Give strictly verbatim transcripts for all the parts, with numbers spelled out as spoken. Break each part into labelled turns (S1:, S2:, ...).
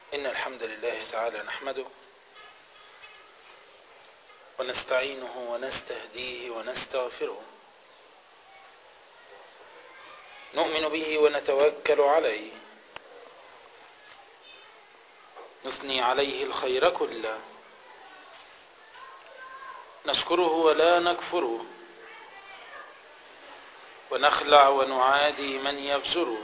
S1: إن الحمد لله تعالى نحمده ونستعينه ونستهديه ونستغفره، نؤمن به ونتوكل عليه، نثني عليه الخير كله، نشكره ولا نكفره، ونخلع ونعادي من يفجره،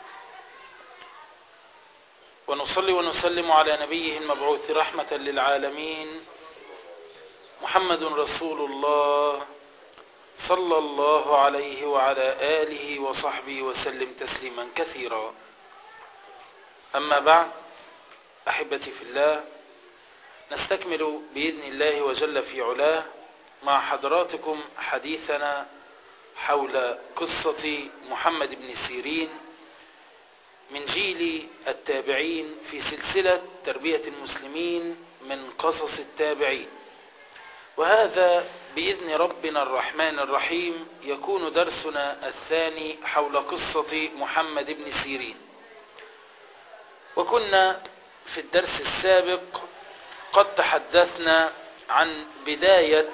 S1: ونصلي ونسلم على نبيه المبعوث رحمة للعالمين محمد رسول الله صلى الله عليه وعلى آله وصحبه وسلم تسليما كثيرا. أما بعد، أحبتي في الله، نستكمل بإذن الله وجل في علاه مع حضراتكم حديثنا حول قصة محمد بن سيرين من جيل التابعين في سلسلة تربية المسلمين من قصص التابعين، وهذا بإذن ربنا الرحمن الرحيم يكون درسنا الثاني حول قصة محمد بن سيرين. وكنا في الدرس السابق قد تحدثنا عن بداية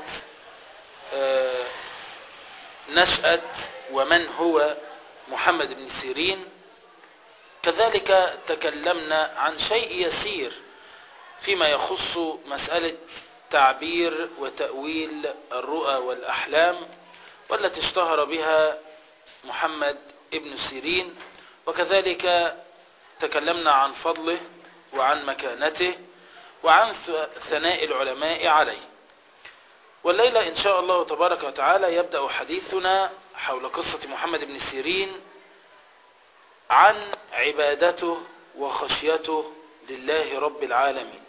S1: نشأة ومن هو محمد بن سيرين، كذلك تكلمنا عن شيء يسير فيما يخص مسألة تعبير وتأويل الرؤى والأحلام والتي اشتهر بها محمد بن سيرين، وكذلك تكلمنا عن فضله وعن مكانته وعن ثناء العلماء عليه. والليلة إن شاء الله تبارك وتعالى يبدأ حديثنا حول قصة محمد بن سيرين عن عبادته وخشيته لله رب العالمين.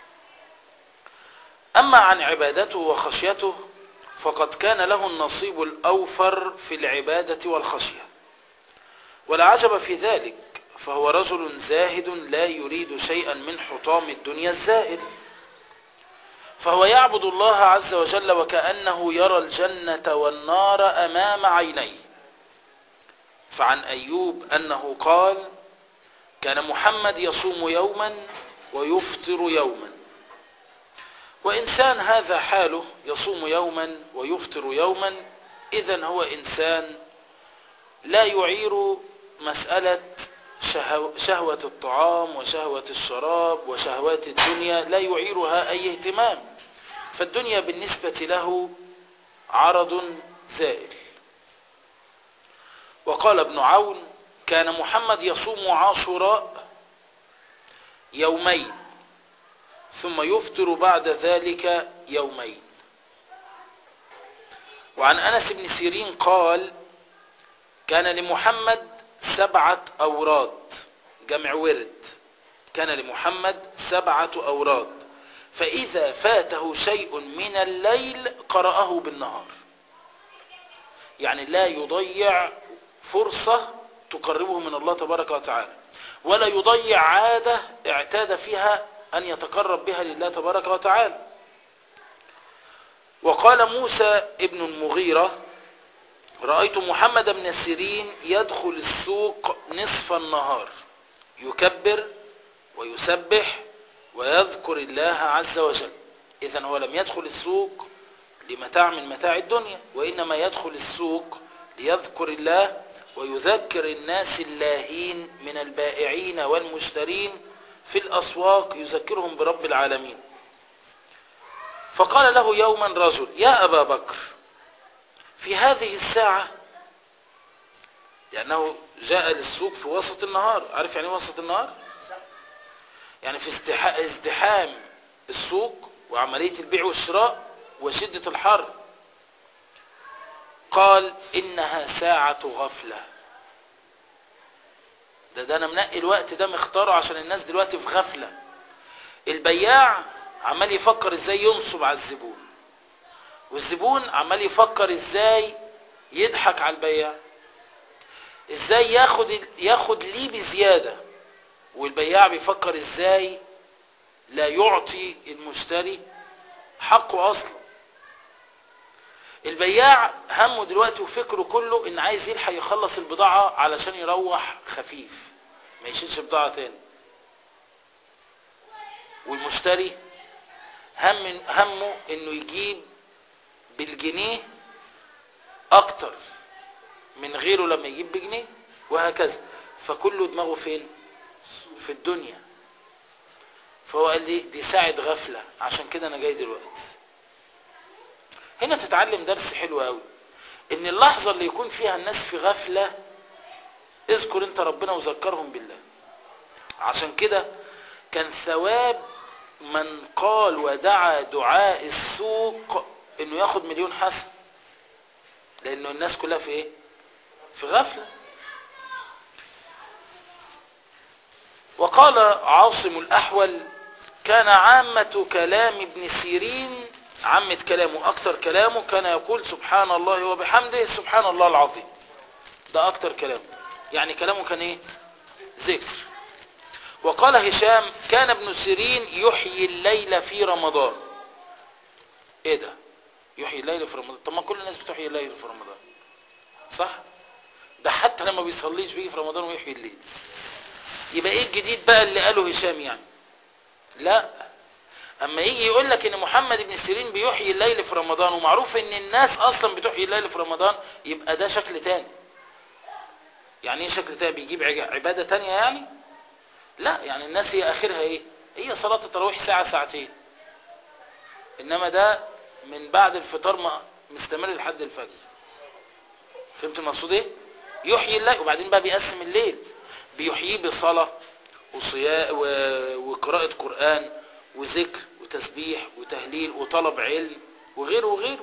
S1: أما عن عبادته وخشيته فقد كان له النصيب الأوفر في العبادة والخشية، ولا عجب في ذلك، فهو رجل زاهد لا يريد شيئا من حطام الدنيا الزائل، فهو يعبد الله عز وجل وكأنه يرى الجنة والنار أمام عينيه. فعن أيوب أنه قال: كان محمد يصوم يوما ويفطر يوما. وإنسان هذا حاله يصوم يوما ويفطر يوما، إذن هو إنسان لا يعير مسألة شهوة الطعام وشهوة الشراب وشهوات الدنيا، لا يعيرها أي اهتمام، فالدنيا بالنسبة له عرض زائل. وقال ابن عون: كان محمد يصوم عاشوراء يومين ثم يفطر بعد ذلك يومين. وعن أنس بن سيرين قال: كان لمحمد سبعة أوراد، جمع ورد، كان لمحمد سبعة أوراد، فإذا فاته شيء من الليل قرأه بالنهار، يعني لا يضيع فرصة تقربه من الله تبارك وتعالى، ولا يضيع عادة اعتاد فيها أن يتقرب بها لله تبارك وتعالى. وقال موسى ابن المغيرة: رأيت محمد بن سيرين يدخل السوق نصف النهار يكبر ويسبح ويذكر الله عز وجل. إذن هو لم يدخل السوق لمتاع من متاع الدنيا، وإنما يدخل السوق ليذكر الله ويذكر الناس اللاهين من البائعين والمشترين في الأسواق، يذكرهم برب العالمين. فقال له يوما رجل: يا أبا بكر، في هذه الساعة، لأنه جاء للسوق في وسط النهار، عارف يعني وسط النهار؟ يعني في ازدحام السوق وعملية البيع والشراء وشدة الحر. قال: إنها ساعة غفلة. ده ده أنا منقي الوقت ده مختاره عشان الناس دلوقتي في غفلة. البياع عمال يفكر ازاي ينصب على الزبون، والزبون عمال يفكر ازاي يضحك على البياع، ازاي ياخد ياخد ليه بزيادة، والبياع بيفكر ازاي لا يعطي المشتري حقه اصلا. البياع همه دلوقتي وفكره كله ان عايز يلحق يخلص البضاعة علشان يروح خفيف ما يشيلش بضاعة تاني. والمشتري هم همه انه يجيب بالجنيه اكتر من غيره لما يجيب بجنيه، وهكذا. فكله دماغه فين؟ في الدنيا. فهو قال لي دي ساعة غفلة، عشان كده انا جاي دلوقتي. هنا تتعلم درس حلو قوي، ان اللحظة اللي يكون فيها الناس في غفلة اذكر انت ربنا وذكرهم بالله. عشان كده كان ثواب من قال ودعا دعاء السوق انه ياخد مليون حسن، لانه الناس كلها في ايه؟ في غفلة. وقال عاصم الأحول كان عامة كلام ابن سيرين، عامة كلامه أكثر كلامه كان يقول سبحان الله وبحمده سبحان الله العظيم. ده أكثر كلامه، يعني كلامه كان إيه؟ ذكر. وقال هشام كان ابن سيرين يحيي الليل في رمضان. إيه ده؟ يحيي الليل في رمضان؟ طب ما كل الناس بتحيي الليل في رمضان، صح؟ ده حتى لما بيصليش بيجي في رمضان ويحيي الليل. يبقى ايه الجديد بقى اللي قاله هشام يعني؟ لا، اما يجي يقول لك ان محمد بن سيرين بيحيي الليل في رمضان، ومعروف ان الناس اصلا بتحيي الليل في رمضان، يبقى ده شكل تاني. يعني ايه شكل تاني؟ بيجيب عبادة تانية يعني؟ لا، يعني الناس هي اخرها ايه؟ هي صلاة التراويح ساعة ساعتين، انما ده من بعد الفطار ما مستمر لحد الفجر. فهمت المقصود ايه؟ يحيي الليل، وبعدين بقى بيقسم الليل، بيحييه بصلاة وصيام وقراءة قرآن وذكر وتسبيح وتهليل وطلب علم وغيره وغيره.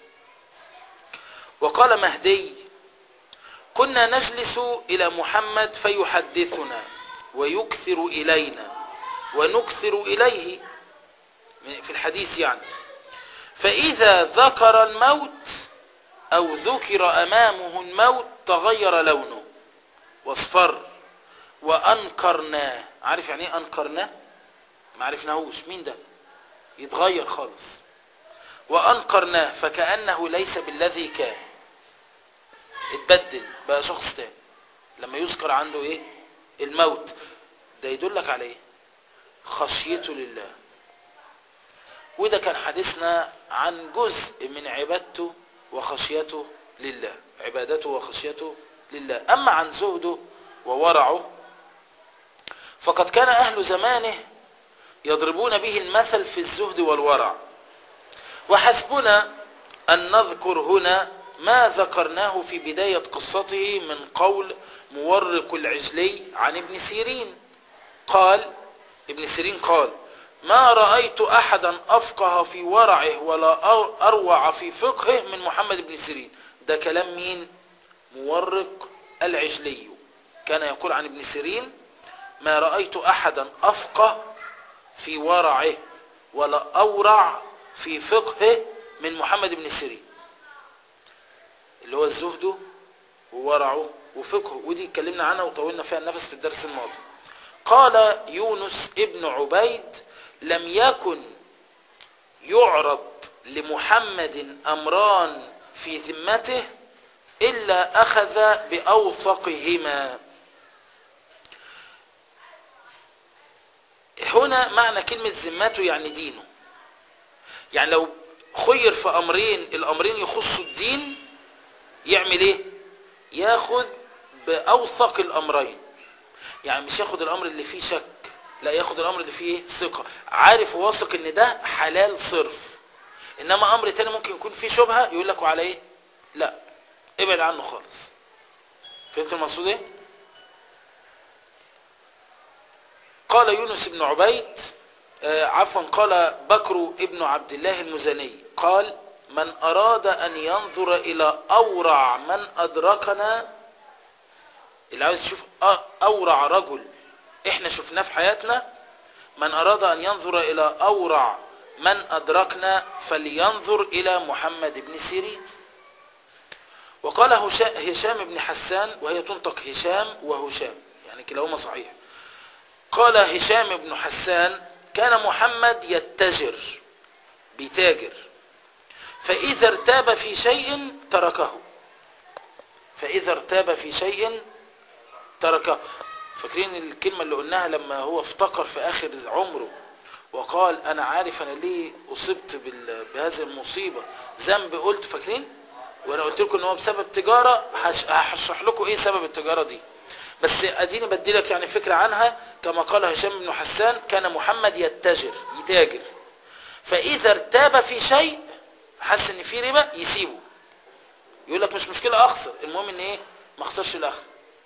S1: وقال مهدي كنا نجلس إلى محمد فيحدثنا ويكثر إلينا ونكثر إليه في الحديث يعني، فإذا ذكر الموت أو ذكر أمامه الموت تغير لونه واصفر وأنكرناه. عارف يعني ايه أنكرناه؟ ما عرفناهوش مين ده، يتغير خالص. وأنكرناه فكأنه ليس بالذي كان، اتبدل بقى شخص تاني لما يذكر عنده ايه؟ الموت. ده يدلك على ايه؟ خشيته لله. وده كان حديثنا عن جزء من عبادته وخشيته لله، عبادته وخشيته لله. أما عن زهده وورعه فقد كان أهل زمانه يضربون به المثل في الزهد والورع. وحسبنا أن نذكر هنا ما ذكرناه في بداية قصته من قول مورق العجلي عن ابن سيرين. قال ابن سيرين قال ما رأيت أحدا أفقه في ورعه ولا أروع في فقهه من محمد بن سيرين. ده كلام مين؟ مورق العجلي كان يقول عن ابن سيرين ما رأيت أحدا أفقه في ورعه ولا أورع في فقهه من محمد بن سيرين، اللي هو الزهد وورعه وفقهه. ودي اتكلمنا عنها وطولنا فيها النفس في الدرس الماضي. قال يونس ابن عبيد لم يكن يعرض لمحمد أمران في ذمته إلا أخذ بأوثقهما. هنا معنى كلمة ذمته يعني دينه، يعني لو خير في أمرين الأمرين يخصوا الدين يعمل ايه؟ ياخد بأوثق الأمرين. يعني مش ياخد الأمر اللي فيه شك، لا، ياخد الأمر اللي فيه ثقة، عارف وواثق ان ده حلال صرف. انما أمر تاني ممكن يكون فيه شبهة يقول لك وعلى ايه؟ لا، ابعد عنه خالص. فهمت المقصود ايه؟ قال يونس بن عبيد آه عفوا قال بكر ابن عبد الله المزني قال من أراد أن ينظر إلى أورع من أدركنا، اللي عاوز يشوف أورع رجل إحنا شفناه في حياتنا، من أراد أن ينظر إلى أورع من أدركنا فلينظر إلى محمد بن سيرين. وقال هشام بن حسان، وهي تنطق هشام وهشام يعني كلاهما صحيح. قال هشام بن حسان كان محمد يتجر بيتاجر، فإذا ارتاب في شيء تركه، فإذا ارتاب في شيء تركه. فاكرين الكلمة اللي قلناها لما هو افتقر في آخر عمره وقال انا عارف انا ليه اصبت بهذه المصيبة، ذنب قلت فاكرين وانا قلت لكم ان هو بسبب تجارة، هشرح لكم ايه سبب التجارة دي، بس اديني بدي لك يعني فكرة عنها. كما قال هشام بن حسان كان محمد يتجر يتاجر، فاذا ارتاب في شيء حس ان في ربا يسيبه، يقول لك مش مشكلة اخسر، المهم ان ايه ما اخسرش الاخر.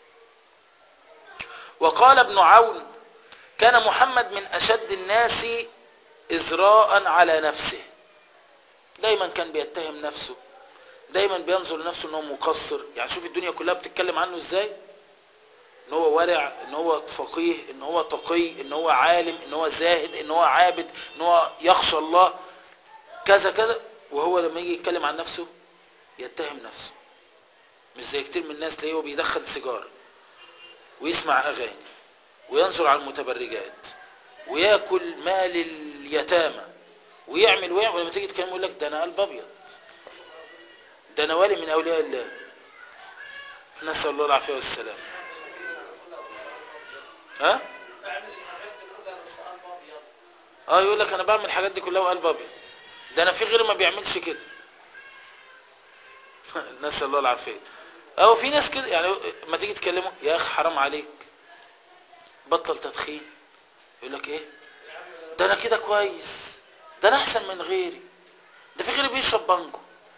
S1: وقال ابن عون كان محمد من اشد الناس ازراء على نفسه، دايما كان بيتهم نفسه، دايما بينظر لنفسه ان هو مقصر. يعني شوف الدنيا كلها بتتكلم عنه ازاي، ان هو ورع، ان هو فقيه، ان هو تقي، ان هو عالم، ان هو زاهد، ان هو عابد، ان هو يخشى الله كذا كذا، وهو لما يجي يتكلم عن نفسه يتهم نفسه. مش زي كتير من الناس تلاقيه بيدخن سيجار ويسمع اغاني وينظر على المتبرجات وياكل مال اليتامى ويعمل ويعمل، ولما تيجي تكلمه يقول لك ده انا قلب ابيض، ده انا ولي من اولياء الله، نسال الله العافيه والسلام. ها اه يقول لك انا بعمل الحاجات دي كلها وقلب ابيض، ده انا في غير ما بيعملش كده. نسال الله العافيه. او في ناس كده يعني ما تيجي تكلمه يا اخي حرام عليك بطل تدخين، يقول لك ايه ده انا كده كويس، ده انا احسن من غيري، ده في غيري بيشرب بانجو.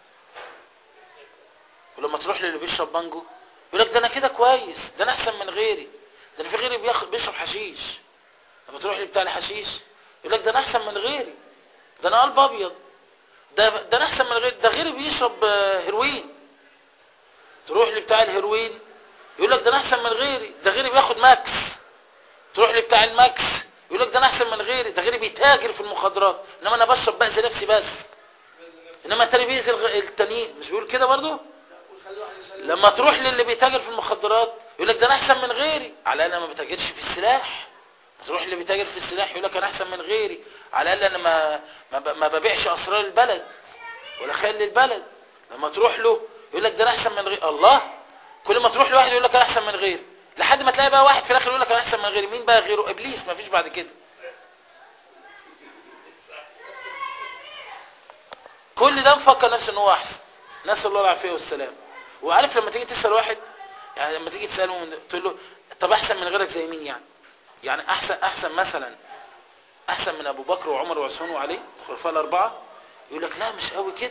S1: ولما تروح للي بيشرب بانجو يقول لك ده انا كده كويس، ده انا احسن من غيري، ده انا في غيري بيخ... بيشرب حشيش. لما تروح لبتاع الحشيش يقول لك ده انا احسن من غيري، ده انا قلب ابيض، ده ده انا احسن من غيري، ده غيري بيشرب هيروين. تروح لبتاع الهيروين يقول لك ده انا احسن من غيري، ده غيري بياخد ماكس. تروح لبتاع الماكس يقول لك ده انا احسن من غيري، ده غيري بيتاجر في المخدرات، انما انا بشرب باذي نفسي بس، انما التاني بيأذي التانيين. مش بيقول كده برضه؟ لما تروح للي بيتاجر في المخدرات يقول لك ده انا احسن من غيري، على الاقل انا ما بتاجرش في السلاح. تروح اللي بيتاجر في السلاح يقول لك انا احسن من غيري، على الاقل انا ما ما, ما ببيعش اسرار البلد ولا خيال البلد. لما تروح له يقول لك ده انا احسن من غيري. الله، كل ما تروح لواحد يقول لك انا احسن من غيري، لحد ما تلاقي بقى واحد في الاخر يقول لك انا احسن من غيري. مين بقى غيره؟ ابليس، ما فيش بعد كده. كل ده مفكر نفسه ان هو احسن، نسال الله العافيه والسلام. وعارف لما تيجي تسال واحد، يعني لما تيجي تساله تقول له طب احسن من غيرك زي مين؟ يعني يعني احسن احسن مثلا احسن من ابو بكر وعمر وعثمان وعلي الخلفاء الاربعه، يقول لك لا مش قوي كده،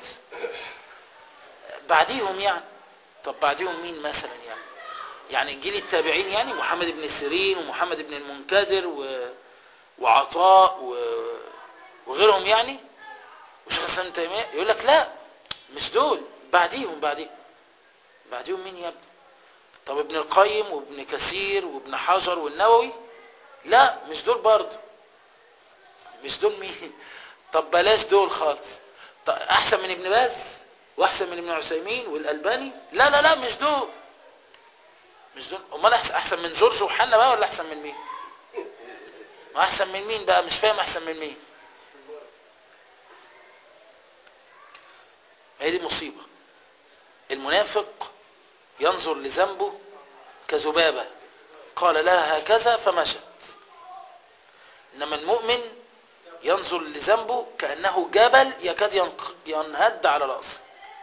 S1: بعديهم يعني. طب بعديهم مين مثلا؟ يعني يعني جيل التابعين، يعني محمد بن سيرين ومحمد بن المنكدر و... وعطاء و... وغيرهم يعني، وشيخ الاسلام ابن تيميه. يقول لك لا مش دول، بعديهم بعديهم بعديهم مين يا ابني؟ طب ابن القيم وابن كثير وابن حجر والنووي، لا مش دول برضه. مش دول مين؟ طب بلاش دول خالص. طب احسن من ابن باز واحسن من ابن عثيمين والالباني؟ لا لا لا مش دول، مش دول. امال احسن من جورج وحنا بقى ولا احسن من مين؟ ما احسن من مين بقى؟ مش فاهم احسن من مين. هي دي مصيبه. المنافق ينظر لذنبه كذبابه قال لها هكذا فمشت، انما المؤمن ينظر لذنبه كأنه جبل يكاد ينهد على رأسه.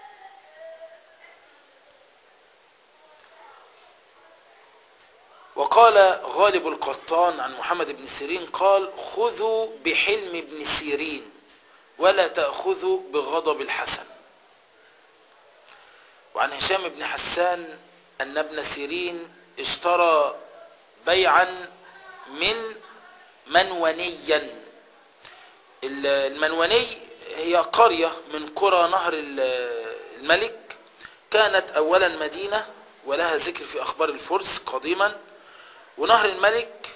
S1: وقال غالب القطان عن محمد بن سيرين قال خذوا بحلم ابن سيرين ولا تأخذوا بغضب الحسن. وعن هشام بن حسان أن ابن سيرين اشترى بيعا من منونيا. المنوني هي قرية من قرى نهر الملك، كانت أولا مدينة ولها ذكر في أخبار الفرس قديما. ونهر الملك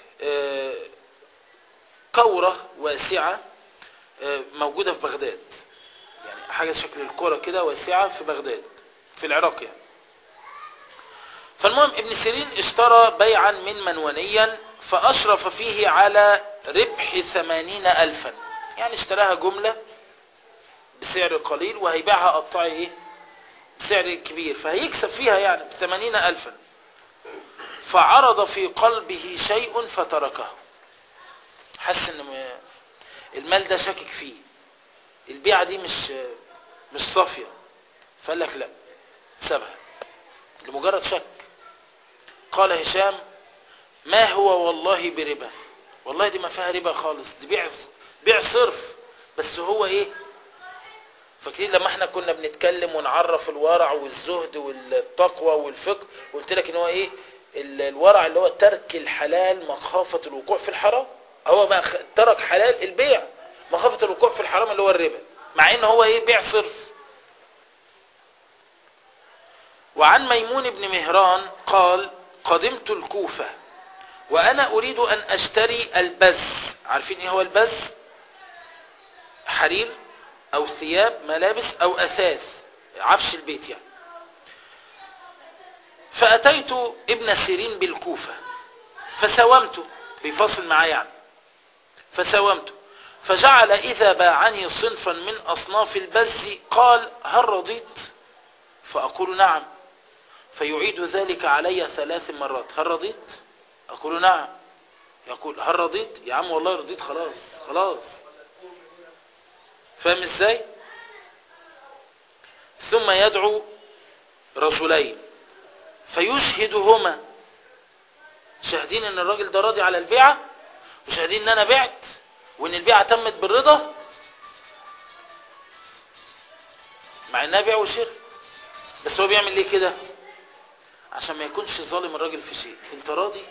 S1: كورة واسعة موجودة في بغداد، يعني حاجة شكل القرى كده واسعة في بغداد في العراق يعني. فالمهم ابن سيرين اشترى بيعا من منونيا فأشرف فيه على ربح ثمانين ألفا، يعني اشتراها جملة بسعر قليل وهيبيعها قطعي ايه بسعر كبير، فهيكسب فيها يعني بثمانين ألفا. فعرض في قلبه شيء فتركه، حس ان المال ده شاكك فيه، البيعة دي مش مش صافية، فقال لك لا سابها لمجرد شك. قال هشام ما هو والله بربا، والله دي ما فيها ربا خالص، دي بيع بيع صرف، بس هو ايه، فاكرين لما احنا كنا بنتكلم ونعرف الورع والزهد والتقوى والفقه، قلت لك ان هو ايه الورع اللي هو ترك الحلال مخافة الوقوع في الحرام، هو بقى ترك حلال البيع مخافة الوقوع في الحرام اللي هو الربا، مع ان هو ايه بيع صرف. وعن ميمون بن مهران قال قدمت الكوفة وانا اريد ان اشتري البز، عارفين ايه هو البز؟ حرير او ثياب ملابس او اثاث عفش البيت يعني. فاتيت ابن سيرين بالكوفة فساومته، بيفصل معاه يعني، فساومته فجعل اذا باعني صنفا من اصناف البز قال هل رضيت؟ فاقول نعم، فيعيد ذلك علي ثلاث مرات، هل رضيت؟ اقول نعم، يقول هل رضيت؟ يا عم والله رضيت، خلاص خلاص، فاهم ازاي؟ ثم يدعو رجلين فيشهدهما، شاهدين ان الراجل ده راضي على البيعة، وشاهدين ان انا بعت وان البيعة تمت بالرضا، مع انها بيع وشراء، بس هو بيعمل ليه كده؟ عشان ما يكونش ظالم الراجل في شيء، انت راضي؟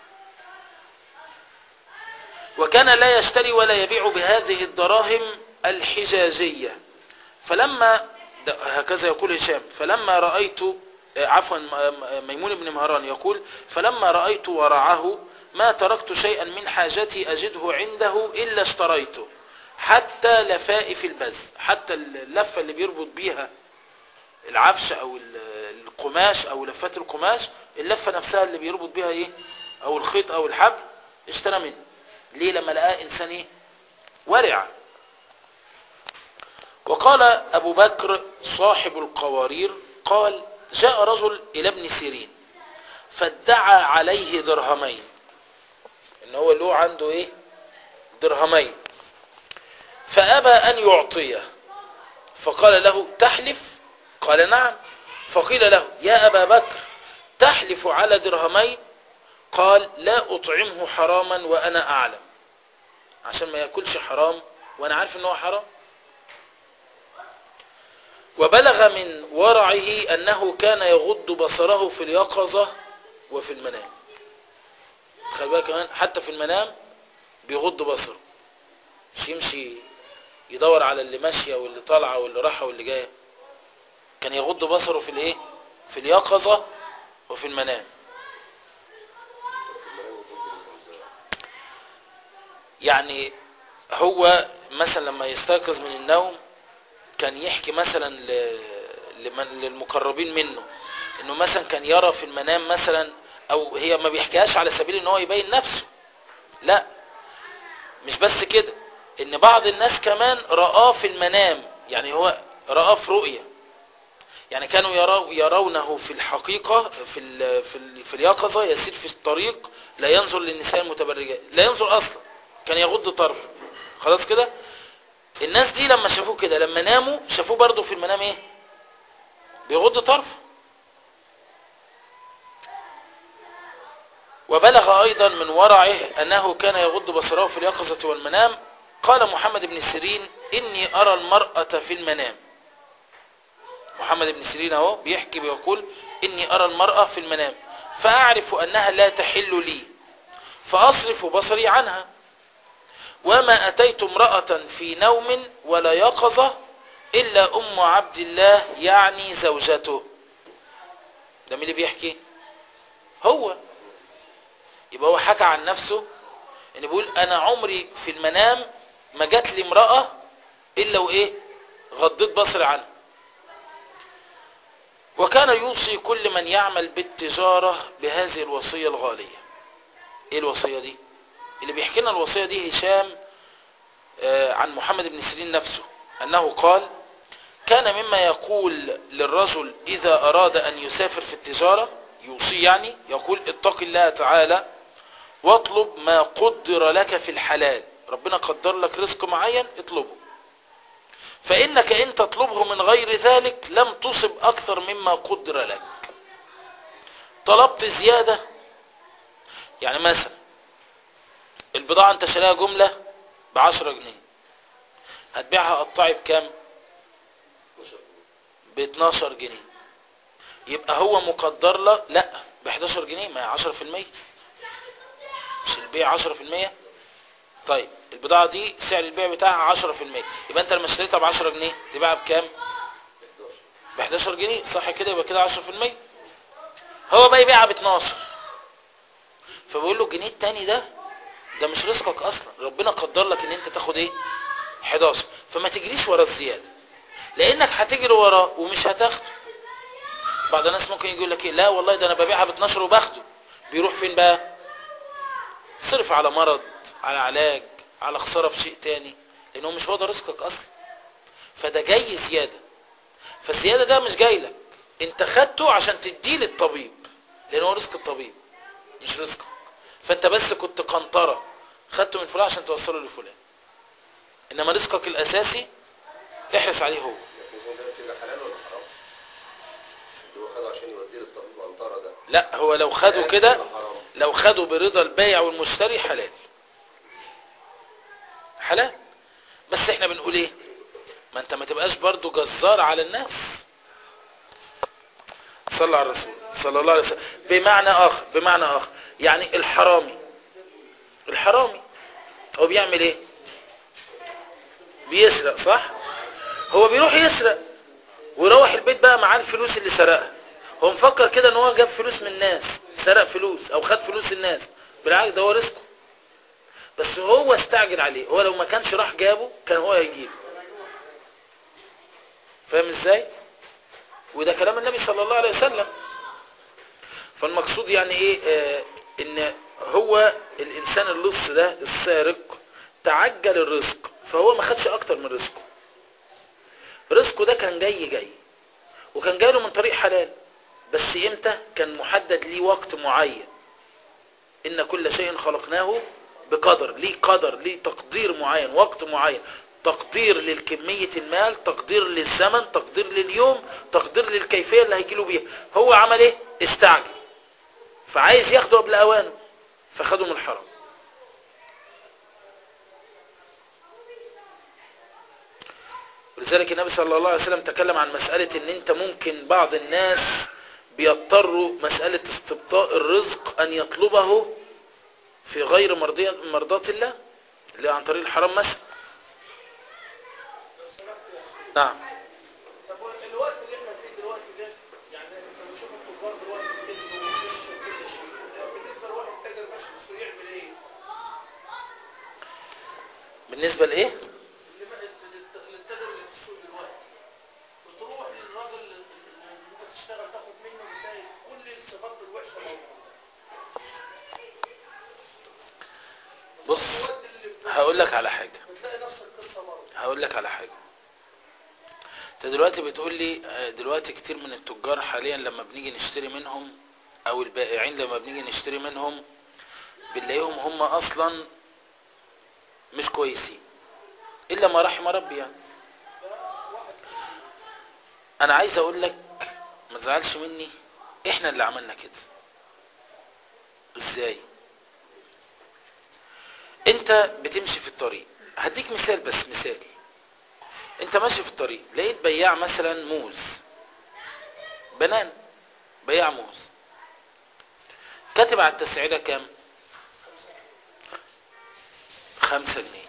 S1: وكان لا يشتري ولا يبيع بهذه الدراهم الحجازية، فلما هكذا يقول هشام فلما رأيت عفوا ميمون بن مهران يقول فلما رأيت ورعه ما تركت شيئا من حاجتي أجده عنده إلا اشتريته، حتى لفائف البز، حتى اللفة اللي بيربط بيها العفش أو القماش أو لفات القماش، اللفة نفسها اللي بيربط بيها إيه أو الخيط أو الحبل اشترى منه. ليه؟ لما لقاه إنسان إيه ورع. وقال أبو بكر صاحب القوارير قال جاء رجل إلى ابن سيرين فادعى عليه درهمين، إن هو له عنده إيه درهمين، فأبى أن يعطيه، فقال له تحلف؟ قال نعم. فقيل له يا أبا بكر تحلف على درهمين؟ قال لا أطعمه حراما وأنا أعلم، عشان ما يأكلش حرام وأنا عارف أنه حرام. وبلغ من ورعه أنه كان يغض بصره في اليقظة وفي المنام، خلي بالك كمان حتى في المنام بيغض بصره، مش يمشي يدور على اللي ماشية واللي طالعة واللي راحة واللي جاية، كان يغض بصره في الايه في اليقظة وفي المنام. يعني هو مثلا لما يستيقظ من النوم كان يحكي مثلا للمقربين منه انه مثلا كان يرى في المنام مثلا، او هي ما بيحكيهاش على سبيل ان هو يبين نفسه، لا مش بس كده، ان بعض الناس كمان رآه في المنام، يعني هو رآه في رؤية، يعني كانوا يروا يرونه في الحقيقة في ال في, ال في اليقظة يسير في الطريق لا ينظر للنساء المتبرجات، لا ينظر اصلا، كان يغض طرف، خلاص كده. الناس دي لما شافوه كده لما ناموا شافوه برضو في المنام ايه بيغض طرف. وبلغ ايضا من ورعه انه كان يغض بصره في اليقظة والمنام. قال محمد بن سيرين اني ارى المرأة في المنام، محمد بن سيرين اهو بيحكي بيقول اني ارى المرأة في المنام فاعرف انها لا تحل لي فاصرف بصري عنها، وما اتيت امرأة في نوم ولا يقظة الا ام عبد الله يعني زوجته. ده مين اللي بيحكي؟ هو. يبقى هو حكى عن نفسه ان بيقول انا عمري في المنام ما جات لي امرأة الا وايه غضيت بصري عنها. وكان يوصي كل من يعمل بالتجارة بهذه الوصية الغالية. ايه الوصية دي؟ اللي بيحكي لنا الوصية دي هشام آه عن محمد بن سيرين نفسه انه قال كان مما يقول للرجل اذا اراد ان يسافر في التجارة يوصي، يعني يقول اتق الله تعالى واطلب ما قدر لك في الحلال ربنا قدر لك رزق معين اطلبه، فإنك إن تطلبه من غير ذلك لم تصب أكثر مما قدر لك. طلبت زيادة، يعني مثلا البضاعة انت شاريها جملة بعشرة جنيه، هتبيعها قطاعي بكام؟ باتناشر جنيه. يبقى هو مقدر له لا بحداشر جنيه، ما هي عشرة في المية، مش البيع عشرة في المية. طيب البضاعة دي سعر البيع بتاعها عشرة في المية، يبقى انت لما اشتريتها بعشرة جنيه تبيعها بكام؟ بحداشر جنيه، صح كده؟ يبقى كده عشرة في المية. هو بقى يبيعها باتناشر، فبقول له الجنيه التاني ده ده مش رزقك اصلا، ربنا قدر لك ان انت تاخد ايه؟ حداشر. فما تجريش ورا الزيادة، لانك هتجري وراه ومش هتاخده. بعض الناس ممكن يقول لك ايه، لا والله ده انا ببيعها ب اتناشر وباخده، بيروح فين بقى؟ صرف على مرض، على علاج، على خسارة في شيء تاني، لانه مش هو ده رزقك اصلا. فده جاي زيادة، فالزيادة ده مش جاي لك، انت خدته عشان تديه للطبيب، لانه هو رزق الطبيب مش رزقك. فانت بس كنت قنطرة، خدته من فلان عشان توصله لفلان، انما رزقك الاساسي احرص عليه هو.
S2: حلال ولا حرام؟ اللي هو خده عشان يوديه للطبيب قنطرة ده،
S1: لا هو لو خده كده، لو خده برضا البائع والمشتري حلال حلال. بس احنا بنقول ايه؟ ما انت ما تبقاش برضو جزار على الناس. صلى على الرسول صلى الله عليه وسلم. بمعنى اخر بمعنى اخر يعني الحرامي الحرامي هو بيعمل ايه؟ بيسرق، صح؟ هو بيروح يسرق ويروح البيت بقى معاه الفلوس اللي سرقها، هو مفكر كده ان هو جاب فلوس من الناس، سرق فلوس او خد فلوس الناس، بالعكس ده هو رزقه، بس هو استعجل عليه. هو لو ما كانش راح جابه كان هو هيجيبه. فاهم ازاي؟ وده كلام النبي صلى الله عليه وسلم. فالمقصود يعني ايه؟ آه ان هو الانسان اللص ده السارق تعجل الرزق، فهو ما خدش اكتر من رزقه. رزقه ده كان جاي جاي وكان جاي له من طريق حلال، بس امتى؟ كان محدد ليه وقت معين. ان كل شيء خلقناه بقدر، ليه قدر، ليه تقدير معين، وقت معين، تقدير للكمية المال، تقدير للزمن، تقدير لليوم، تقدير للكيفية اللي هيجيله بيها. هو عمل ايه؟ استعجل، فعايز ياخده قبل اوانه، فخده من الحرام. ولذلك النبي صلى الله عليه وسلم تكلم عن مسألة ان انت ممكن بعض الناس بيضطروا مسألة استبطاء الرزق ان يطلبه في غير مرضاة الله، اللي عن طريق الحرام مثلا. نعم.
S3: طب الوقت اللي احنا فيه دلوقتي ده، يعني انت بتشوف التجار دلوقتي بيكسبوا وبيخشوا كل شيء، بالنسبه لواحد تاجر ماشي في السوق يعمل ايه؟
S1: بالنسبة لايه؟
S3: للتاجر اللي في السوق دلوقتي، بتروح للراجل اللي انت تشتغل تاخد منه بتلاقي كل الصفات الوحشه موجوده.
S1: بص هقول لك على حاجة
S3: بتلاقي نفس القصه برضه.
S1: هقول لك على حاجة انت دلوقتي بتقول لي دلوقتي كتير من التجار حاليا لما بنيجي نشتري منهم، او البائعين لما بنيجي نشتري منهم، بنلاقيهم هم اصلا مش كويسين الا ما رحم ربي. يعني انا عايز اقول لك ما تزعلش مني، احنا اللي عملنا كده. ازاي؟ انت بتمشي في الطريق، هديك مثال بس مثال. انت ماشي في الطريق لقيت بياع مثلا موز، بنان، بياع موز، كاتب على التسعيرة كام؟ خمسة جنيه.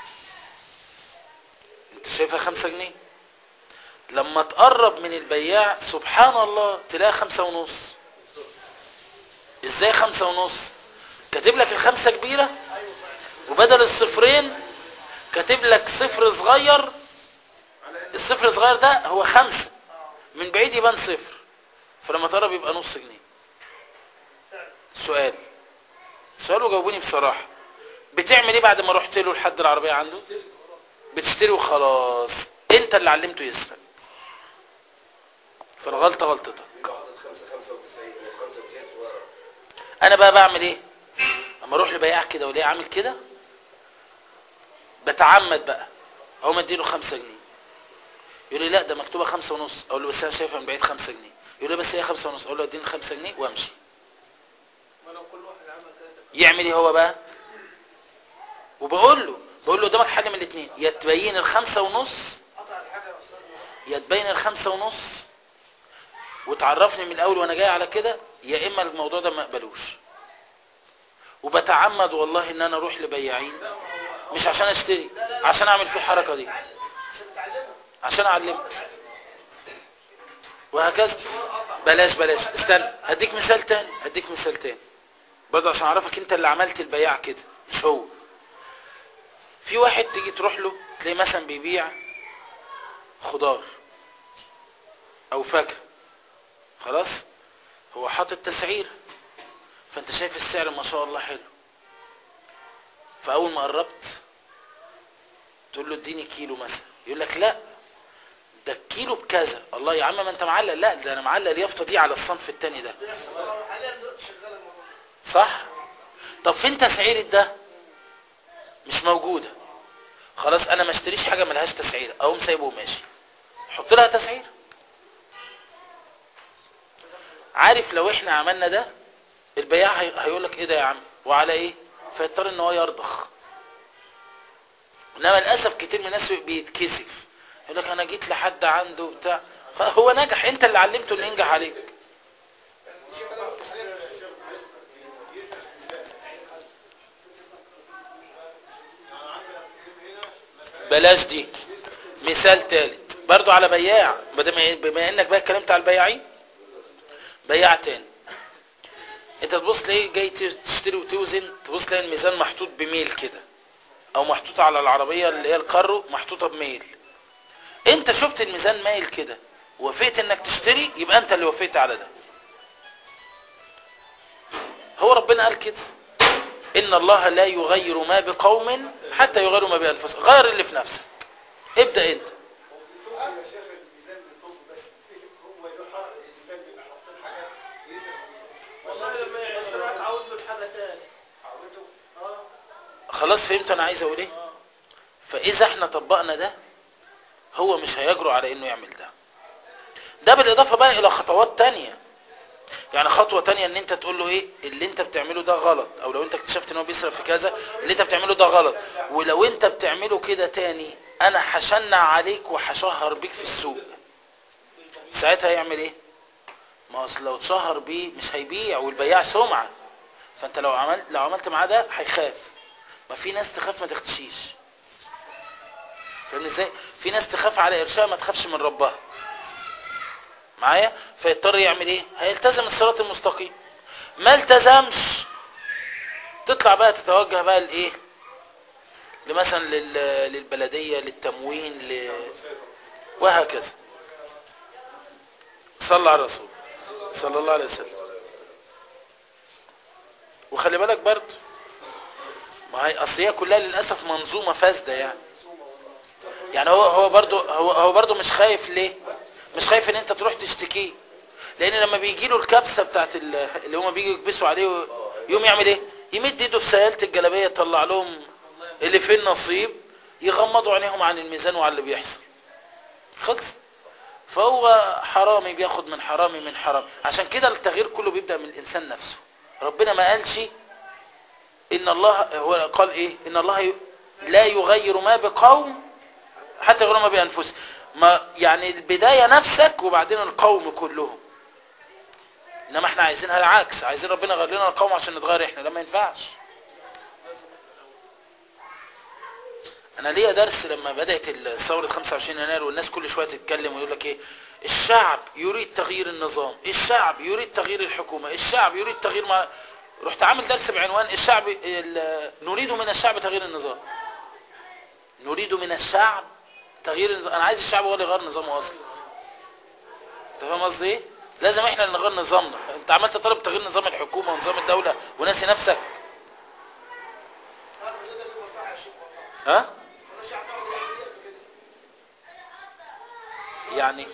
S1: انت شايفها خمسة جنيه، لما تقرب من البياع سبحان الله تلاقي خمسة ونص. ازاي خمسة ونص؟ كاتب لك الخمسة كبيرة وبدل الصفرين كاتب لك صفر صغير. الصفر الصغير ده هو خمسة، من بعيد يبان صفر، فلما تقرب يبقى نص جنيه. سؤال سؤال وجاوبوني بصراحة، بتعمل ايه بعد ما رحت له لحد العربية عنده؟ بتشتري وخلاص. انت اللي علمته يسرق، فالغلطة غلطتك. انا بقى بعمل ايه؟ اما اروح لبياع كده ولاقيه عامل كده، بتعمد بقى اقوم اديله خمسة جنيه، يقول لي لا ده مكتوبه خمسة ونص، اقول له بس انا شايفها من بعيد خمسة جنيه، يقول لي بس هي خمسة ونص، اقول له اديني خمسة جنيه وامشي.
S3: ولو كل واحد عمل كده
S1: يعمل ايه هو بقى؟ وبقول له بقول له قدامك حاجه من الاثنين، يا تبين الخمسة ونص
S3: قطع الحاجه يا استاذ.
S1: يا تبين الخمسة ونص وتعرفني من الاول وانا جاي على كده، يا اما الموضوع ده ما اقبلوش. وبتعمد والله ان انا اروح لبياعين مش عشان اشتري، عشان اعمل في الحركه دي،
S3: عشان تعلمه.
S1: عشان اعلمه وهكذا. بلاش بلاش استنى، هديك مثال تاني هديك مثال تاني برضه عشان اعرفك انت اللي عملت البياع كده مش هو. في واحد تيجي تروح له تلاقيه مثلا بيبيع خضار او فاكهه، خلاص هو حاطط تسعير، فانت شايف السعر ما شاء الله حلو، فاول ما قربت تقول له اديني كيلو مثلا، يقول لك لا ده الكيلو بكذا. الله يا عم ما انت معلق، لا ده انا معلق اليافطه دي على الصنف التاني ده،
S3: حاليا دلوقتي شغال الموضوع
S1: صح؟ طب فين تسعيرة ده؟ مش موجوده. خلاص انا ما اشتريش حاجه ملهاش تسعيره، اقوم سايبه وماشي، حط لها تسعير. عارف لو احنا عملنا ده البياع هيقول لك ايه ده يا عم وعلى ايه، فيضطر ان هو يرضخ. انما للاسف كتير من الناس بيتكسف، يقول لك انا جيت لحد عنده بتاع، هو نجح، انت اللي علمته انه ينجح عليك. بلاش دي، مثال ثالث برضو على بياع، بما انك بقى اتكلمت على البياعين، بياع تاني انت تبص تلاقيه جاي تشتري وتوزن، تبص تلاقي الميزان محطوط بميل كده، او محطوط على العربيه اللي هي الكارو محطوطه بميل. انت شفت الميزان مايل كده ووافقت انك تشتري، يبقى انت اللي وافقت على ده. هو ربنا قال كده ان الله لا يغير ما بقوم حتى يغيروا ما بانفسهم، غير اللي في نفسك، ابدا انت.
S3: والله لما يعيش تعود له حاجه ثانيه. اه
S1: خلاص فهمت انا عايز اقول ايه. فاذا احنا طبقنا ده هو مش هيجرؤ على انه يعمل ده. ده بالاضافه بقى الى خطوات تانية، يعني خطوه تانية ان انت تقول له ايه اللي انت بتعمله ده غلط، او لو انت اكتشفت ان هو بيسرق في كذا اللي انت بتعمله ده غلط، ولو انت بتعمله كده تاني انا هشنع عليك وهشهر بيك في السوق. ساعتها هيعمل ايه؟ ما اصل لو اتشهر بيه مش هيبيع، والبياع سمعه، فانت لو عملت لو عملت معاه ده هيخاف. ما في ناس تخاف ما تختشيش، فاهمني ازاي؟ في ناس تخاف على قرشها ما تخافش من ربها معايا، فيضطر يعمل ايه؟ هيلتزم الصراط المستقيم. ما التزمش تطلع بقى تتوجه بقى لايه، لمثلا لل... للبلديه، للتموين، ل... وهكذا. صلى على الرسول صلى الله عليه وسلم. وخلي بالك برضه ما هي اصل هي كلها للاسف منظومه فاسده يعني. يعني هو هو برضه هو هو برضه مش خايف ليه؟ مش خايف ان انت تروح تشتكيه، لان لما بيجي له الكبسه بتاعت اللي هم بيجوا يكبسوا عليه يوم يعمل ايه؟ يمد ايده في سياله الجلابيه يطلع لهم اللي فيه النصيب، يغمضوا عينيهم عن الميزان وعن اللي بيحصل، خلص. فهو حرامي بياخد من حرامي من حرام. عشان كده التغيير كله بيبدأ من الانسان نفسه. ربنا ما قالش ان الله، هو قال ايه؟ ان الله لا يغير ما بقوم حتى يغيروا ما بانفسهم. ما يعني البداية نفسك وبعدين القوم كلهم. انما احنا عايزينها العكس، عايزين ربنا يغير لنا القوم عشان نتغير احنا، لا ما ينفعش. انا ليا درس لما بدأت الثورة خمسة وعشرين يناير والناس كل شوية تتكلم ويقول لك ايه، الشعب يريد تغيير النظام، الشعب يريد تغيير الحكومة، الشعب يريد تغيير ما... رحت عامل درس بعنوان الشعب ال... نريد من الشعب تغيير النظام. نريد من الشعب تغيير النظام. انا عايز الشعب هو اللي يغير نظامه اصلا. انت فاهم قصدي ايه؟ لازم احنا اللي نغير نظامنا. انت عملت طلب تغيير نظام الحكومة ونظام الدولة وناسي نفسك. ها؟ يعني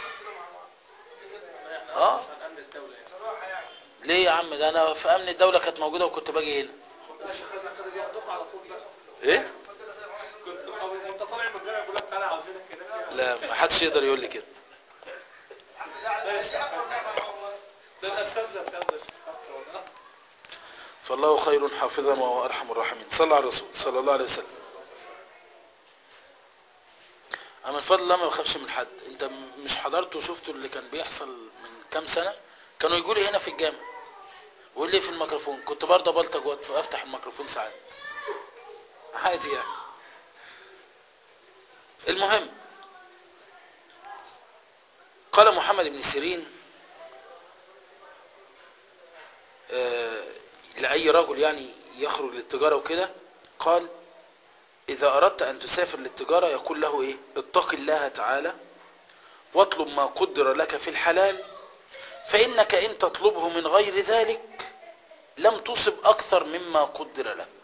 S1: اه ليه يا عم؟ ده انا في امن الدولة كانت موجودة وكنت باجي هنا. ايه؟ لا ما حدش يقدر يقول لي كده.
S3: ده الاساتذه في هذا الشيء.
S1: فالله خير حافظا وهو ارحم الراحمين. صلى على الرسول صلى الله عليه وسلم. اما من فضل الله ما بخافش من حد. انت مش حضرت وشفتوا اللي كان بيحصل من كام سنه؟ كانوا يقولوا لي هنا في الجامع ويقول لي في الميكروفون، كنت برضه بلطج وافتح الميكروفون ساعات عادي يعني. المهم، قال محمد بن سيرين آه لأي رجل يعني يخرج للتجارة وكده، قال إذا أردت أن تسافر للتجارة يقول له إيه؟ اتق الله تعالى واطلب ما قدر لك في الحلال، فإنك إن تطلبه من غير ذلك لم تصب أكثر مما قدر لك.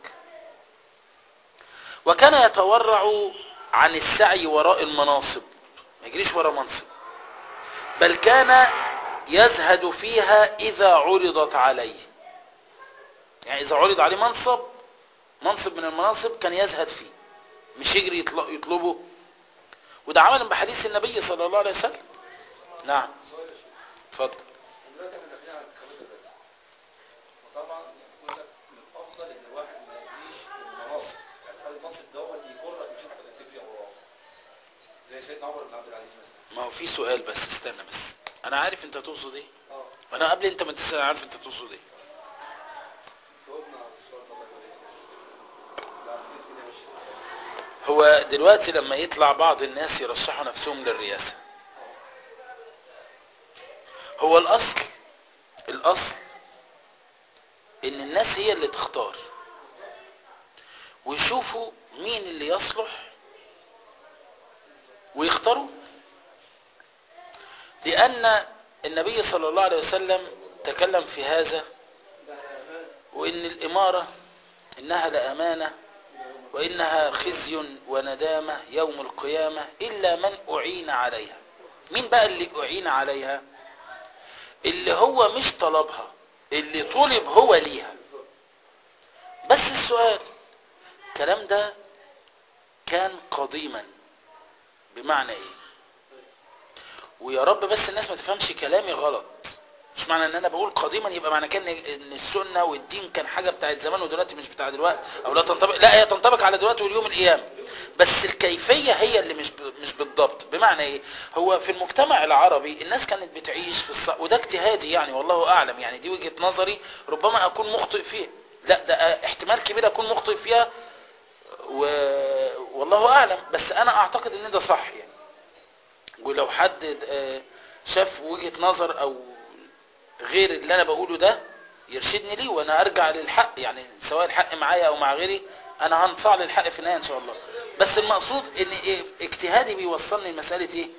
S1: وكان يتورع عن السعي وراء المناصب، ما يجريش وراء منصب، بل كان يزهد فيها إذا عرضت عليه. يعني إذا عرض عليه منصب منصب من المناصب كان يزهد فيه، مش يجري يطلبه. وده عملا بحديث النبي صلى الله عليه وسلم. نعم اتفضل.
S2: دلوقتي احنا داخلين على الانتخابات الرئاسية، وطبعا يقول لك من الافضل ان الواحد ما يجيش من المناصب، يعني خلي المنصب دوت يجرك مش انت اللي تجري وراه، زي سيدنا عمر بن عبد العزيز مثلا.
S1: ما هو في سؤال بس، استنى بس، انا عارف انت تقصد ايه،
S2: اه
S1: وانا قبل انت ما تسأل عارف انت تقصد ايه.
S2: جاوبنا على السؤال ده الله يبارك لا عارفين الدنيا ماشيه ازاي.
S1: هو دلوقتي لما يطلع بعض الناس يرشحوا نفسهم للرئاسة، هو الاصل الاصل ان الناس هي اللي تختار ويشوفوا مين اللي يصلح ويختاروا. لان النبي صلى الله عليه وسلم تكلم في هذا، وان الامارة انها لامانة وانها خزي وندامة يوم القيامة الا من اعين عليها. مين بقى اللي اعين عليها؟ اللي هو مش طلبها، اللي طلب هو ليها. بس السؤال، الكلام ده كان قديما، بمعنى ايه؟ ويا رب بس الناس ما تفهمش كلامي غلط. مش معنى ان انا بقول قديما يبقى معنى كان ان السنة والدين كان حاجة بتاعت زمان ودلوقتي مش بتاع دلوقتي، او لا تنطبق. لا، هي تنطبق على دلوقتي واليوم القيامة، بس الكيفية هي اللي مش مش بالضبط. بمعنى ايه؟ هو في المجتمع العربي الناس كانت بتعيش في الص... وده اجتهادي يعني والله اعلم، يعني دي وجهة نظري ربما اكون مخطئ فيها، لا ده احتمال كبير اكون مخطئ فيها و... والله اعلم، بس انا اعتقد ان ده صح يعني. ولو حد شاف وجهة نظر او غير اللي انا بقوله ده يرشدني ليه وانا ارجع للحق، يعني سواء الحق معايا او مع غيري انا هنصاع للحق في النهايه ان شاء الله. بس المقصود ان إيه؟ اجتهادي بيوصلني لمساله ايه؟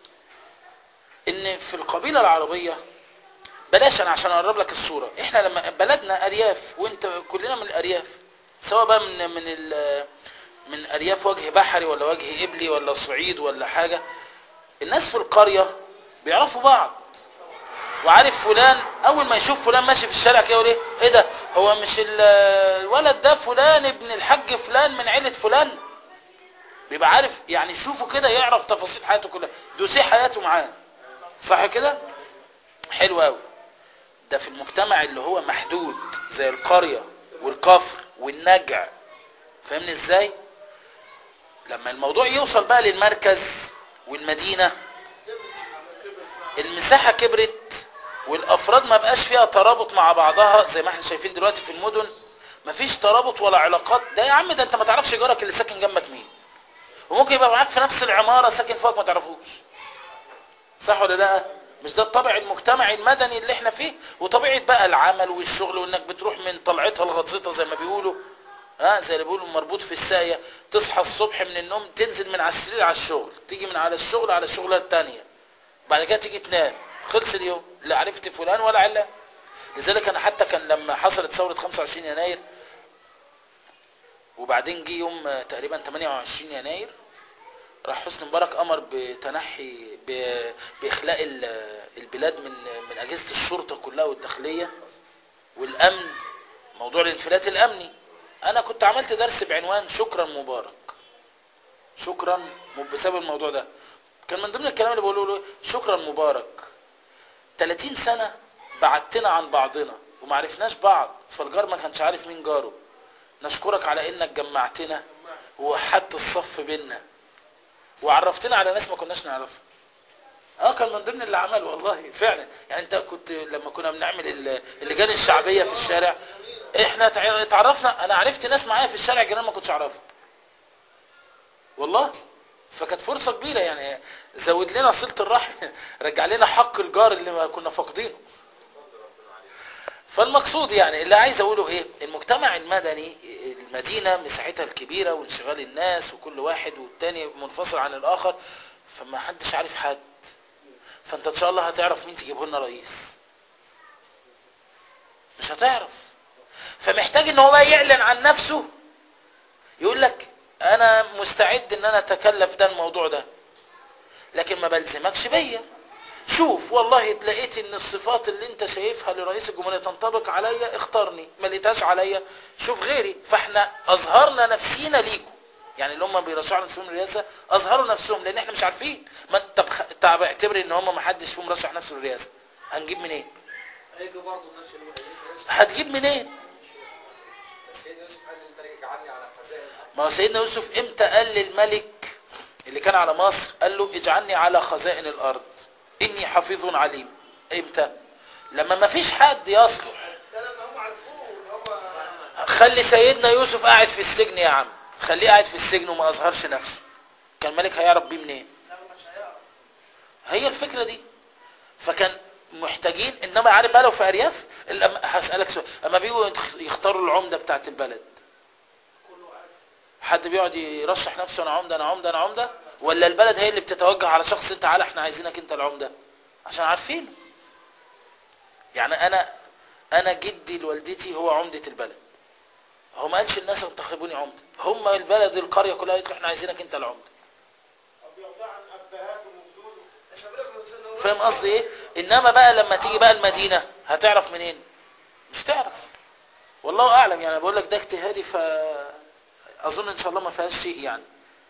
S1: ان في القبيله العربيه، بلاش انا عشان اقرب لك الصوره، احنا لما بلدنا ارياف وانت كلنا من الارياف، سواء بقى من من من ارياف وجه بحري ولا وجه قبلي ولا صعيد ولا حاجه، الناس في القريه بيعرفوا بعض، وعارف فلان اول ما يشوف فلان ماشي في الشارع كده يقول ايه ايه ده، هو مش الولد ده فلان ابن الحاج فلان من عيلة فلان، بيبقى عارف يعني، يشوفه كده يعرف تفاصيل حياته كلها، دوسيه حياته معاه، صح كده؟ حلو قوي. ده في المجتمع اللي هو محدود زي القرية والكفر والنجع، فاهمني ازاي؟ لما الموضوع يوصل بقى للمركز والمدينة، المساحة كبرت والافراد ما بقاش فيها ترابط مع بعضها زي ما احنا شايفين دلوقتي في المدن، مفيش ترابط ولا علاقات. ده يا عم ده انت ما تعرفش جارك اللي ساكن جنبك مين، وممكن يبقى معاك في نفس العمارة ساكن فوق ما تعرفوش، صح ولا لا؟ مش ده الطبع المجتمعي المدني اللي احنا فيه؟ وطبيعة بقى العمل والشغل، وانك بتروح من طلعتها لغطستها زي ما بيقولوا، ها زي اللي بيقولوا مربوط في الساقية، تصحى الصبح من النوم تنزل من على السرير على الشغل، تيجي من على الشغل على الشغلة التانية، بعد كده تيجي تنام، خلص اليوم، لا عرفت فلان ولا علان. لذلك انا حتى كان لما حصلت ثورة خمسة وعشرين يناير وبعدين جه يوم تقريبا ثمانية وعشرين يناير، راح حسني مبارك امر بتنحي باخلاء البلاد من من اجهزة الشرطة كلها والداخلية والامن، موضوع الانفلات الامني. انا كنت عملت درس بعنوان شكرا مبارك، شكرا بسبب الموضوع ده. كان من ضمن الكلام اللي بقوله له شكرا مبارك، ثلاثين سنة بعدتنا عن بعضنا وما عرفناش بعض، فالجار ما كانش عارف مين جاره، نشكرك على انك جمعتنا ووحدت الصف بينا وعرفتنا على ناس ما كناش نعرفها. اه كان من ضمن اللي عمله والله فعلا. يعني انت كنت لما كنا بنعمل اللجان الشعبية في الشارع، احنا اتعرفنا، انا عرفت ناس معايا في الشارع جيران ما كنتش اعرفهم والله. فكانت فرصة كبيرة، يعني زود لنا صلة الرحم، رجع لنا حق الجار اللي ما كنا فاقدينه. فالمقصود يعني اللي عايز اقوله ايه، المجتمع المدني، المدينة مساحتها الكبيرة وانشغال الناس وكل واحد والتاني منفصل عن الاخر، فما حدش عارف حد. فانت ان شاء الله هتعرف مين تجيبه لنا رئيس؟ مش هتعرف. فمحتاج ان هو بقى يعلن عن نفسه، يقول لك انا مستعد ان انا اتكلف ده الموضوع ده، لكن ما بلزمكش بيا. شوف والله لقيت ان الصفات اللي انت شايفها لرئيس الجمهورية تنطبق عليا، اختارني. ما لقيتهاش عليا، شوف غيري. فاحنا اظهرنا نفسينا ليكم، يعني اللي هم بيرشحوا على نفسهم الرئاسة اظهروا نفسهم، لان احنا مش عارفين. ما انت بخ... طب اعتبر ان هم ما حدش فيهم رشح نفسه للرئاسة، هنجيب منين؟
S2: هيجي برضه نفس الوقت.
S1: هتجيب منين؟
S2: سيدنا يوسف قال للملك اجعلني على خزائن الارض.
S1: ما هو سيدنا يوسف امتى قال للملك اللي كان على مصر، قال له اجعلني على خزائن الارض اني حفيظ عليم؟ امتى؟ لما ما فيش حد يصلح.
S3: ده لما هم عرفوه هم.
S1: خلي سيدنا يوسف قاعد في السجن يا عم، خليه قاعد في السجن وما اظهرش نفسه، كان الملك هيعرف بيه منين؟
S3: لا مش هيعرف.
S1: هي الفكرة دي. فكان محتاجين. انما عارف بقى لو في ارياف، الأم- هسألك سؤال، اما بيجوا يختاروا العمدة بتاعت البلد،
S3: كله عارف.
S1: حد بيقعد يرشح نفسه انا عمدة انا عمدة انا عمدة، ولا البلد هي اللي بتتوجه على شخص انت تعالى احنا عايزينك انت العمدة عشان عارفين؟ يعني انا انا جدي لوالدتي هو عمدة البلد، هو ما قالش الناس انتخبوني عمدة، هم البلد القرية كلها قالت له احنا عايزينك انت العمدة. فاهم قصدي ايه؟ انما بقى لما تيجي بقى المدينة هتعرف منين؟ مش تعرف. والله اعلم. يعني بقول لك ده اجتهادي، فاظن ان شاء الله ما فيهاش شيء يعني.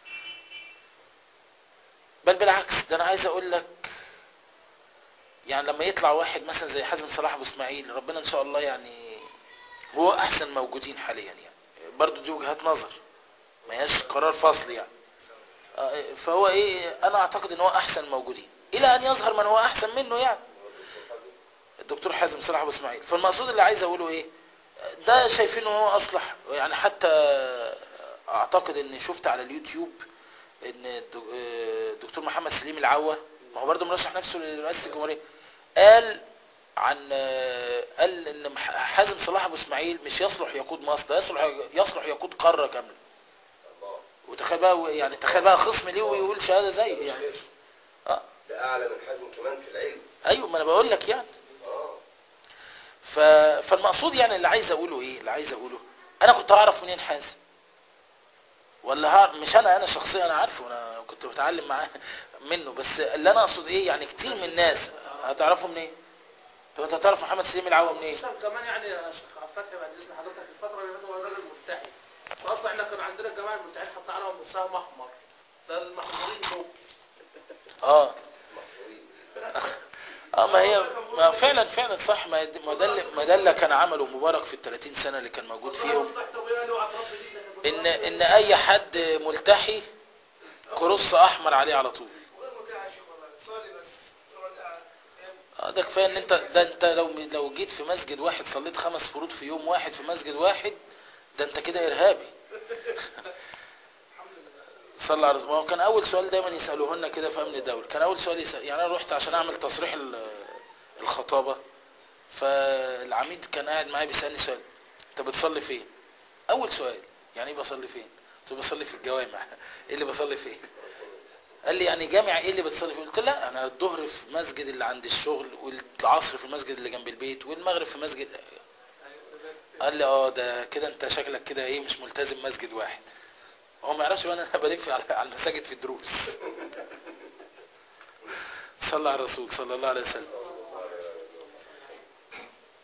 S1: بل بالعكس، ده انا عايز اقول لك يعني لما يطلع واحد مثلا زي حازم صلاح ابو اسماعيل، ربنا ان شاء الله يعني هو احسن موجودين حاليا، يعني برضو دي وجهات نظر ما هياش قرار فصل يعني. فهو ايه، انا اعتقد ان هو احسن موجودين الى ان يظهر من هو احسن منه، يعني الدكتور حازم صلاح ابو اسماعيل. فالمقصود اللي عايز اقوله ايه، ده شايفين ان هو اصلح. يعني حتى اعتقد ان شفت على اليوتيوب ان الدكتور محمد سليم العوة، ما هو برضه مرشح نفسه لرئاسة الجمهورية، قال عن قال ان حازم صلاح ابو اسماعيل مش يصلح يقود مصر، ده يصلح يصلح يقود قارة كاملة. وتخيل بقى، يعني تخيل بقى خصم ليه ويقول شهادة زي يعني. اه
S4: ده اعلى من حازم كمان في العلم.
S1: ايوه ما انا بقول لك يعني.
S4: اه
S1: ف... فالمقصود يعني اللي عايز اقوله ايه، اللي عايز اقوله انا كنت اعرف منين حازم؟ ولا هار... مش انا انا شخصيا انا عارفه، انا كنت بتعلم معاه منه، بس اللي انا اقصد ايه، يعني كتير من الناس هتعرفوا منين؟ طب انت هتعرف محمد سليم العوا منين؟
S3: كمان يعني يا شيخ فتحي بعد اذن حضرتك، الفتره اللي فاتت هو الراجل ملتحي، فاصلا احنا كان عندنا الجماعه الملتحين حط عليهم مساهم احمر، ده المحظورين دول.
S1: اه اه ما هي ما فعلا فعلا صح. ما يد- ما ده اللي- ما ده اللي كان عمله مبارك في الثلاثين سنه اللي كان موجود فيهم، ان ان اي حد ملتحي كروس احمر عليه على طول. اه ده كفايه ان انت ده انت لو لو جيت في مسجد واحد صليت خمس فروض في يوم واحد في مسجد واحد، ده انت كده ارهابي. صلى على رسول. ما هو كان اول سؤال دايما يسالوه لنا كده في امن الدوله، كان اول سؤال يسأل، يعني انا رحت عشان اعمل تصريح ال- الخطابه، فالعميد كان قاعد معايا بيسالني سؤال، انت بتصلي فين؟ اول سؤال، يعني ايه بصلي فين؟ قلت له بصلي في الجوامع. ايه اللي بصلي فين؟ قال لي يعني جامع ايه اللي بتصلي فيه؟ قلت لا انا الظهر في مسجد اللي عند الشغل، والعصر في المسجد اللي جنب البيت، والمغرب في مسجد. قال لي اه ده كده انت شكلك كده ايه مش ملتزم مسجد واحد. هو ما يعرفش وانا بلف على على المساجد في الدروس. صلى على الرسول صلى الله عليه وسلم.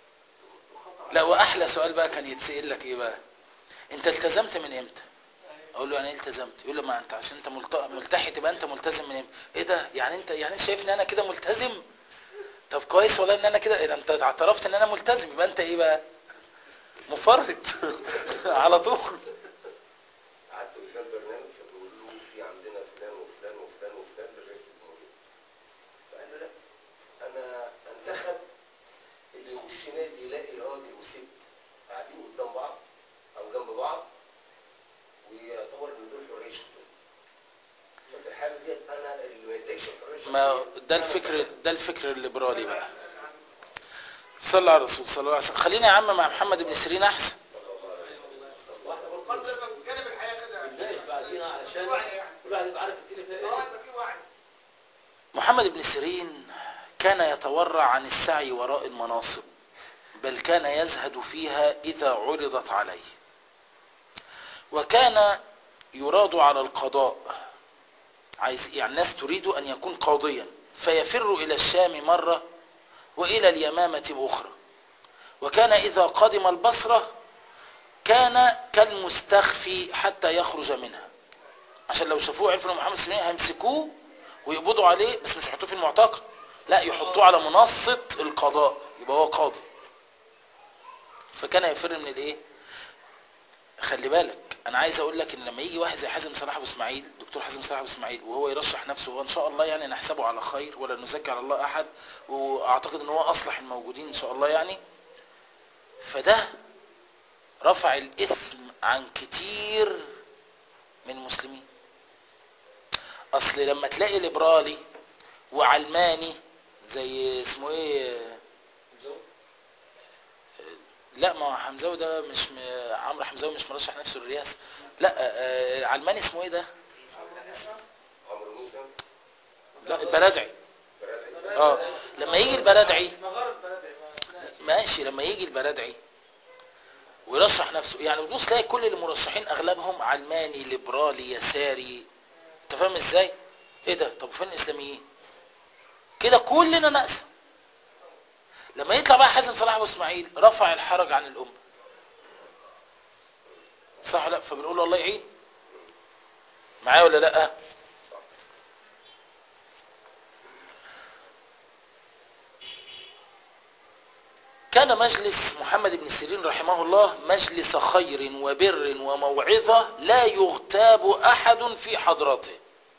S1: لا واحلى سؤال بقى كان يتسأل لك ايه بقى، انت التزمت من امتى؟ اقول له يعني ايه التزمت؟ يقول لي ما انت عشان انت ملت- ملتحي تبقى انت ملتزم من امتى؟ ايه ده يعني انت يعني انت شايفني انا كده ملتزم؟ طب كويس والله ان انا كده، إيه ده انت اعترفت ان انا ملتزم، يبقى انت ايه بقى؟ مفرط على طول.
S4: قعدت قدام برنامج فبقول له في عندنا فلان وفلان وفلان وفلان لرئيس الجمهوريه. فقال له لا، انا انتخب اللي يخش نادي يلاقي راجل وست قاعدين قدام بعض او جنب بعض ويعتبر ان دول حريه شخصيه. ففي الحاله ديت انا اللي ما يديكش الحريه الشخصيه.
S1: ما ده الفكر، ده الفكر الليبرالي بقى. صلى على الرسول صلى الله عليه وسلم. خلينا يا عم مع محمد بن سيرين احسن.
S3: والقلب لما جانب الحياه كده
S2: الناس بعدين علشان
S3: وعي يعني.
S2: كل واحد يبقى عارف الدنيا فيها
S3: اه
S2: ايه.
S3: يبقى في وعي.
S1: محمد بن سيرين كان يتورع عن السعي وراء المناصب، بل كان يزهد فيها إذا عرضت عليه. وكان يراد على القضاء، عايز يعني الناس تريد أن يكون قاضيا، فيفر إلى الشام مرة وإلى اليمامة أخرى. وكان إذا قدم البصرة كان كالمستخفي حتى يخرج منها، عشان لو شافوه عرفوا ان محمد سليمان هيمسكوه ويقبضوا عليه، بس مش يحطوه في المعتقل، لا يحطوه على منصة القضاء يبقى هو قاضي. فكان يفر من الايه؟ خلي بالك انا عايز اقول لك ان لما يجي واحد زي حازم صلاح ابو اسماعيل، دكتور حازم صلاح ابو اسماعيل، وهو يرشح نفسه، وان شاء الله يعني نحسبه على خير ولا نزكي على الله احد، واعتقد ان هو اصلح الموجودين ان شاء الله يعني، فده رفع الاثم عن كتير من المسلمين. اصل لما تلاقي ليبرالي وعلماني زي اسمه ايه، لا ما هو حمزاوي ده مش م... عمرو حمزاوي مش مرشح نفسه للرئاسه، لا آه، علماني اسمه ايه ده؟
S4: عمرو موسى
S1: لا البرادعي.
S4: برادعي.
S1: اه لما يجي البرادعي
S3: مغارب بلدي
S1: ماشي، لما يجي البرادعي ويرشح نفسه، يعني بتبص تلاقي كل المرشحين اغلبهم علماني ليبرالي يساري، انت فاهم ازاي؟ ايه ده؟ طب فين الاسلاميين؟ كده كلنا نقسم. لما يطلع بقى حازم صلاح ابو اسماعيل رفع الحرج عن الامه، صح لا؟ فبنقول له الله يعين، معايا ولا لا؟ كان مجلس محمد بن سيرين رحمه الله مجلس خير وبر وموعظة لا يغتاب أحد في حضرته،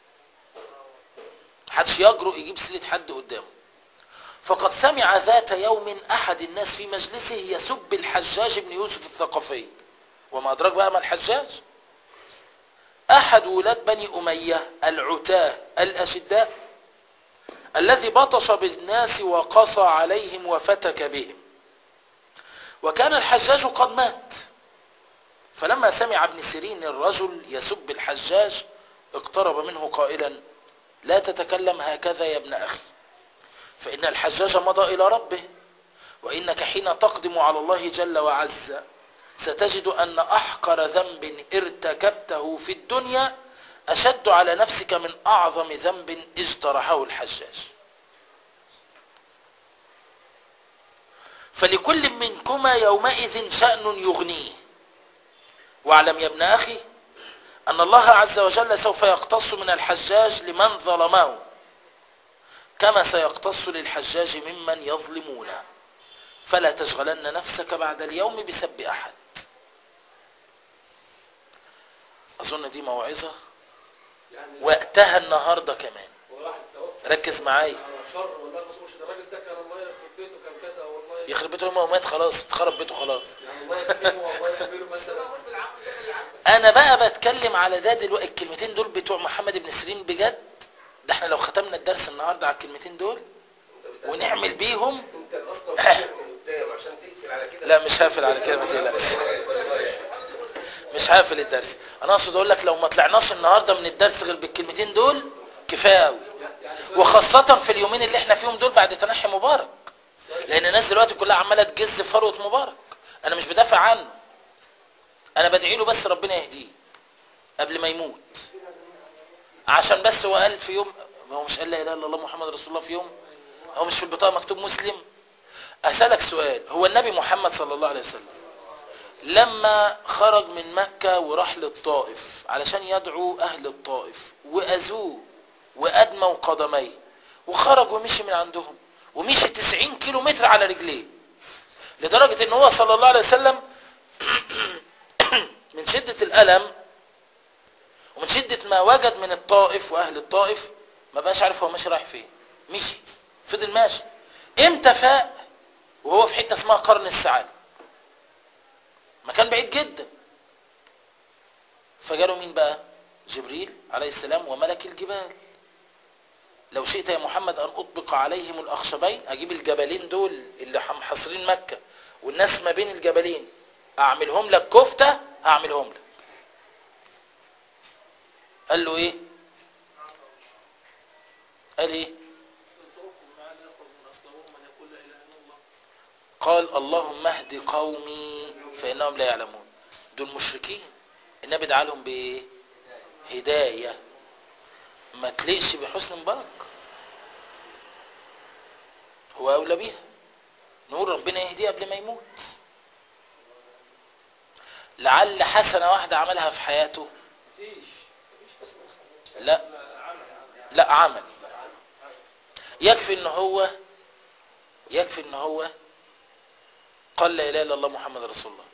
S1: محدش يجرؤ يجيب سيرة حد قدامه. فقد سمع ذات يوم أحد الناس في مجلسه يسب الحجاج بن يوسف الثقفي، وما أدراك بقى ما الحجاج، أحد ولاد بني أمية العتاة الأشداء الذي بطش بالناس وقصى عليهم وفتك بهم. وكان الحجاج قد مات، فلما سمع ابن سيرين الرجل يسب الحجاج اقترب منه قائلا: لا تتكلم هكذا يا ابن أخي، فإن الحجاج مضى إلى ربه، وإنك حين تقدم على الله جل وعز ستجد أن أحقر ذنب ارتكبته في الدنيا أشد على نفسك من أعظم ذنب اجترحه الحجاج. فلكل منكما يومئذ شأن يغنيه، واعلم يا ابن أخي أن الله عز وجل سوف يقتص من الحجاج لمن ظلمه، كما سيقتص للحجاج ممن يظلمونه، فلا تشغلن نفسك بعد اليوم بسب أحد. أظن دي موعظة وقتها النهاردة كمان، ركز معايا. يخرب بيته يوم مات خلاص، اتخرب بيته خلاص. انا بقى بتكلم على ده دلوقتي، الكلمتين دول بتوع محمد بن سيرين بجد، ده احنا لو ختمنا الدرس النهارده على الكلمتين دول ونعمل بيهم
S4: انت اصلا بتعمل قدام عشان تقفل على كده.
S1: لا مش هقفل على كده، ما تقلقش، مش هقفل الدرس. انا اقصد اقول لك لو ما طلعناش النهارده من الدرس غير بالكلمتين دول كفايه قوي، وخاصه في اليومين اللي احنا فيهم دول بعد تنحي مبارك، لان الناس دلوقتي كلها عماله تجز في فروه مبارك. انا مش بدافع عنه، انا بدعي له بس ربنا يهديه قبل ما يموت، عشان بس هو قال في يوم، هو مش قال لا اله الا الله محمد رسول الله في يوم، هو مش في البطاقه مكتوب مسلم. اسالك سؤال، هو النبي محمد صلى الله عليه وسلم لما خرج من مكة وراح للطائف علشان يدعو أهل الطائف وأذوه وأدموا قدميه، وخرج ومشي من عندهم ومشي تسعين كيلو متر على رجليه، لدرجة ان هو صلى الله عليه وسلم من شدة الألم ومن شدة ما وجد من الطائف وأهل الطائف ما بقاش عارف هو ماشي رايح فين، مشي فضل ماشي. امتى فاق؟ وهو في حتة اسمها قرن السعادة، مكان بعيد جدا. فجاله مين بقى؟ جبريل عليه السلام وملك الجبال. لو شئت يا محمد أن أطبق عليهم الأخشبين، أجيب الجبلين دول اللي محاصرين مكة والناس ما بين الجبلين أعملهم لك كفتة، أعملهم لك. قال له إيه؟ قال إيه؟ قال اللهم اهد قومي فإنهم لا يعلمون. دول مشركين، النبي دعا لهم بإيه؟ هداية. ما تلقش بحسن مبارك، هو أولى بيها. نقول ربنا يهديه قبل ما يموت. لعل حسنة واحدة عملها في حياته. لا لا عمل. يكفي ان هو يكفي ان هو قال لا اله الا الله محمد رسول الله.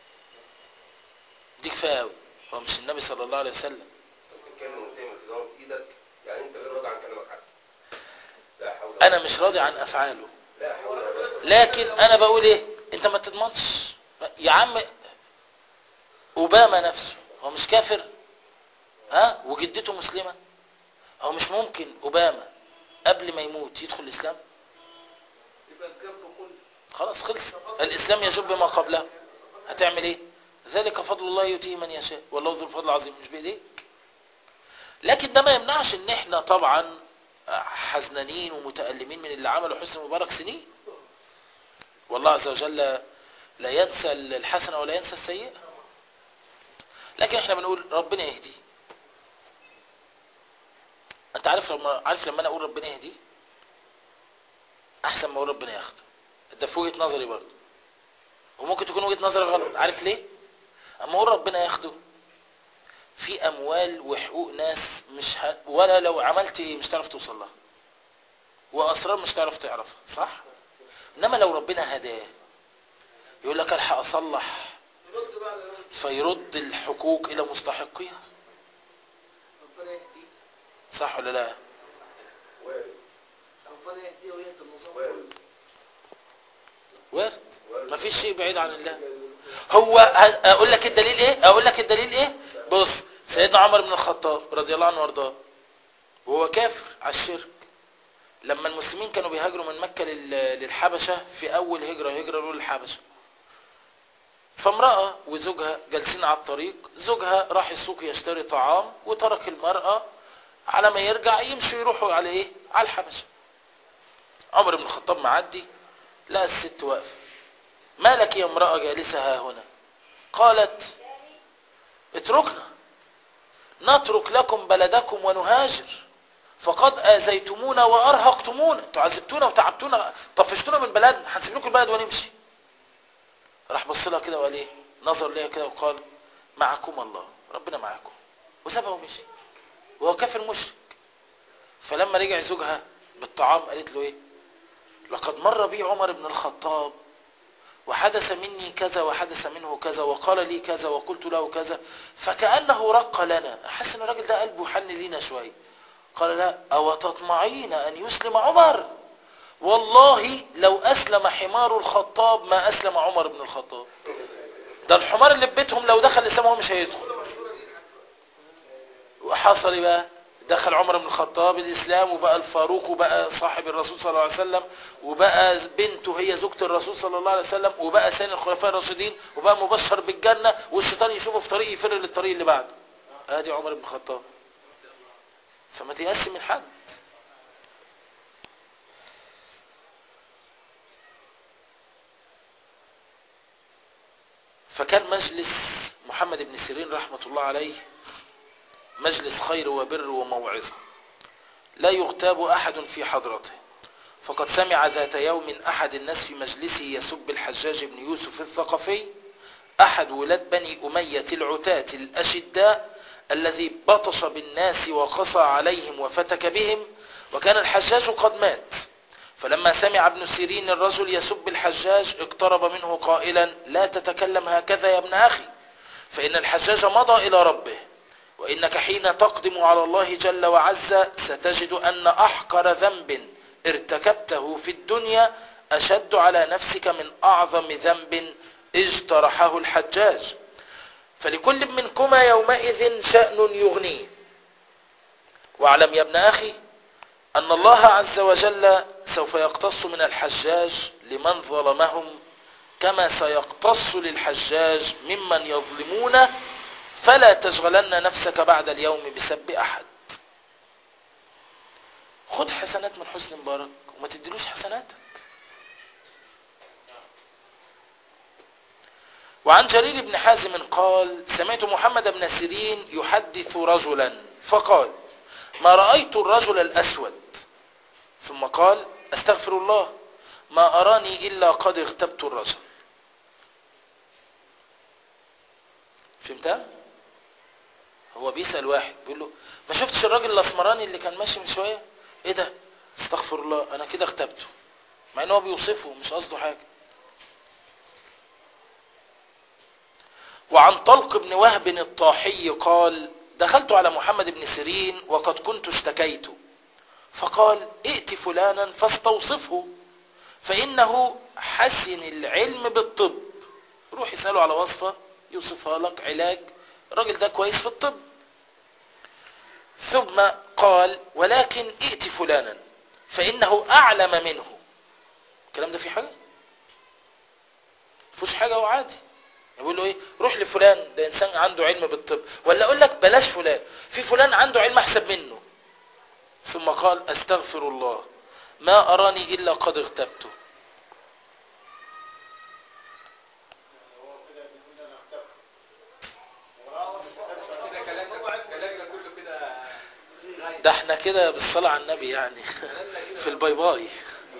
S1: دي كفايه قوي. هو مش النبي صلى الله عليه وسلم
S4: تتكلم وتعمل كده في ايدك، يعني انت غير راضي عن كلامك حتى. لا حول.
S1: انا مش راضي عن افعاله،
S4: لا حول.
S1: لكن انا بقول ايه؟ انت ما تضمنش يا عم. اوباما نفسه هو مش كافر؟ ها؟ وجدته مسلمه. هو مش ممكن اوباما قبل ما يموت يدخل الاسلام؟
S3: يبقى الجنب كله
S1: خلاص خلص. الاسلام يجب ما قبله. هتعمل ايه؟ ذلك فضل الله يؤتيه من يشاء والله ذو الفضل العظيم. مش بايديك. لكن ده ما يمنعش ان احنا طبعا حزنانين ومتألمين من اللي عمله حسني مبارك سنين. والله عز وجل لا ينسى الحسنة ولا ينسى السيئة. لكن احنا بنقول ربنا يهدي. انت عارف لما عارف لما انا اقول ربنا يهدي احسن ما اقول ربنا ياخده. ده في وجهة نظري برضه، وممكن تكون وجهة نظري غلط. عارف ليه؟ اما اقول ربنا ياخده في اموال وحقوق ناس مش ه... ولا لو عملت ايه مش تعرف توصل لها، واسرار مش تعرف تعرفها، صح؟ انما لو ربنا هداه يقول لك الحق اصلح
S3: يرد بقى على رد.
S1: فيرد الحقوق الى مستحقيها.
S3: ربنا يهديه.
S1: صح ولا لا؟
S4: وارد.
S3: ربنا يهديه ويهدي النظام
S4: وارد.
S1: وارد. مفيش شيء بعيد عن الله. هو ه- اقول لك الدليل ايه؟ اقول لك الدليل ايه؟ بص، سيدنا عمر بن الخطاب رضي الله عنه وارضاه وهو كافر على الشرك، لما المسلمين كانوا بيهاجروا من مكة لل- للحبشة في اول هجرة هجرة الاولى للحبشة، فامرأة وزوجها جالسين على الطريق، زوجها راح السوق يشتري طعام وترك المرأة على ما يرجع يمشوا يروحوا على ايه؟ على الحبشة. عمر بن الخطاب معدي لقى الست واقفة. ما لك يا امرأة جالسة ها هنا؟ قالت اتركنا نترك لكم بلدكم ونهاجر، فقد آذيتمونا وأرهقتمونا، تعذبتونا وتعبتونا، طفشتونا من بلدنا، هنسيب لكم البلد ونمشي. راح بص لها كده وقال ايه؟ نظر ليها كده وقال معكم الله، ربنا معكم، وسابها ومشي وهو كافر مشرك. فلما رجع زوجها بالطعام قالت له ايه؟ لقد مر بي عمر بن الخطاب وحدث مني كذا وحدث منه كذا وقال لي كذا وقلت له كذا، فكأنه رق لنا. أحس ان الراجل ده قلبه حن لينا شوية. قال لا، أو تطمعين أن يسلم عمر؟ والله لو أسلم حمار الخطاب ما أسلم عمر بن الخطاب. ده الحمار اللي في بيتهم لو دخل الإسلام هو مش هيدخل. وحصل إيه بقى؟ دخل عمر بن الخطاب الإسلام وبقى الفاروق وبقى صاحب الرسول صلى الله عليه وسلم وبقى بنته هي زوجة الرسول صلى الله عليه وسلم وبقى ثاني الخلفاء الراشدين وبقى مبشر بالجنة، والشيطان يشوفه في طريق يفر للطريق اللي بعده. ادي عمر بن الخطاب. فما تيأس من حد. فكان مجلس محمد بن سيرين رحمة الله عليه مجلس خير وبر وموعظة لا يغتاب أحد في حضرته. فقد سمع ذات يوم أحد الناس في مجلسه يسب الحجاج بن يوسف الثقفي أحد ولاد بني أمية العتاة الأشداء الذي بطش بالناس وقصى عليهم وفتك بهم، وكان الحجاج قد مات. فلما سمع ابن سيرين الرجل يسب الحجاج اقترب منه قائلا: لا تتكلم هكذا يا ابن أخي، فإن الحجاج مضى إلى ربه، وإنك حين تقدم على الله جل وعز ستجد أن أحقر ذنب ارتكبته في الدنيا أشد على نفسك من أعظم ذنب اجترحه الحجاج، فلكل منكما يومئذ شأن يغنيه. واعلم يا ابن أخي أن الله عز وجل سوف يقتص من الحجاج لمن ظلمهم كما سيقتص للحجاج ممن يظلمونه، فلا تشغلن نفسك بعد اليوم بسب أحد. خد حسنات من حسني مبارك وما تديلوش حسناتك. وعن جرير بن حازم قال: سمعت محمد بن سيرين يحدث رجلا فقال: ما رأيت الرجل الأسود، ثم قال: استغفر الله، ما أراني إلا قد اغتبت الرجل. فهمتها؟ هو بيسأل واحد بيقول له: ما شفتش الراجل الأسمراني اللي كان ماشي من شوية؟ ايه ده؟ استغفر الله، انا كده اغتبته، مع ان هو بيوصفه مش قصده حاجة. وعن طلق بن وهب الطاحي قال: دخلت على محمد بن سيرين وقد كنت اشتكيت، فقال: ائت فلانا فاستوصفه فإنه حسن العلم بالطب. روح يسأله على وصفة يوصفها لك علاج، الراجل ده كويس في الطب. ثم قال: ولكن ائت فلانا فإنه أعلم منه. الكلام ده فيه حاجة؟ فيهوش حاجة، هو عادي. يقول له ايه؟ روح لفلان، ده انسان عنده علم بالطب. ولا اقول لك بلاش فلان، في فلان عنده علم احسن منه. ثم قال: استغفر الله، ما اراني الا قد اغتبته. ده احنا كده بالصلاة على النبي يعني في الباي باي.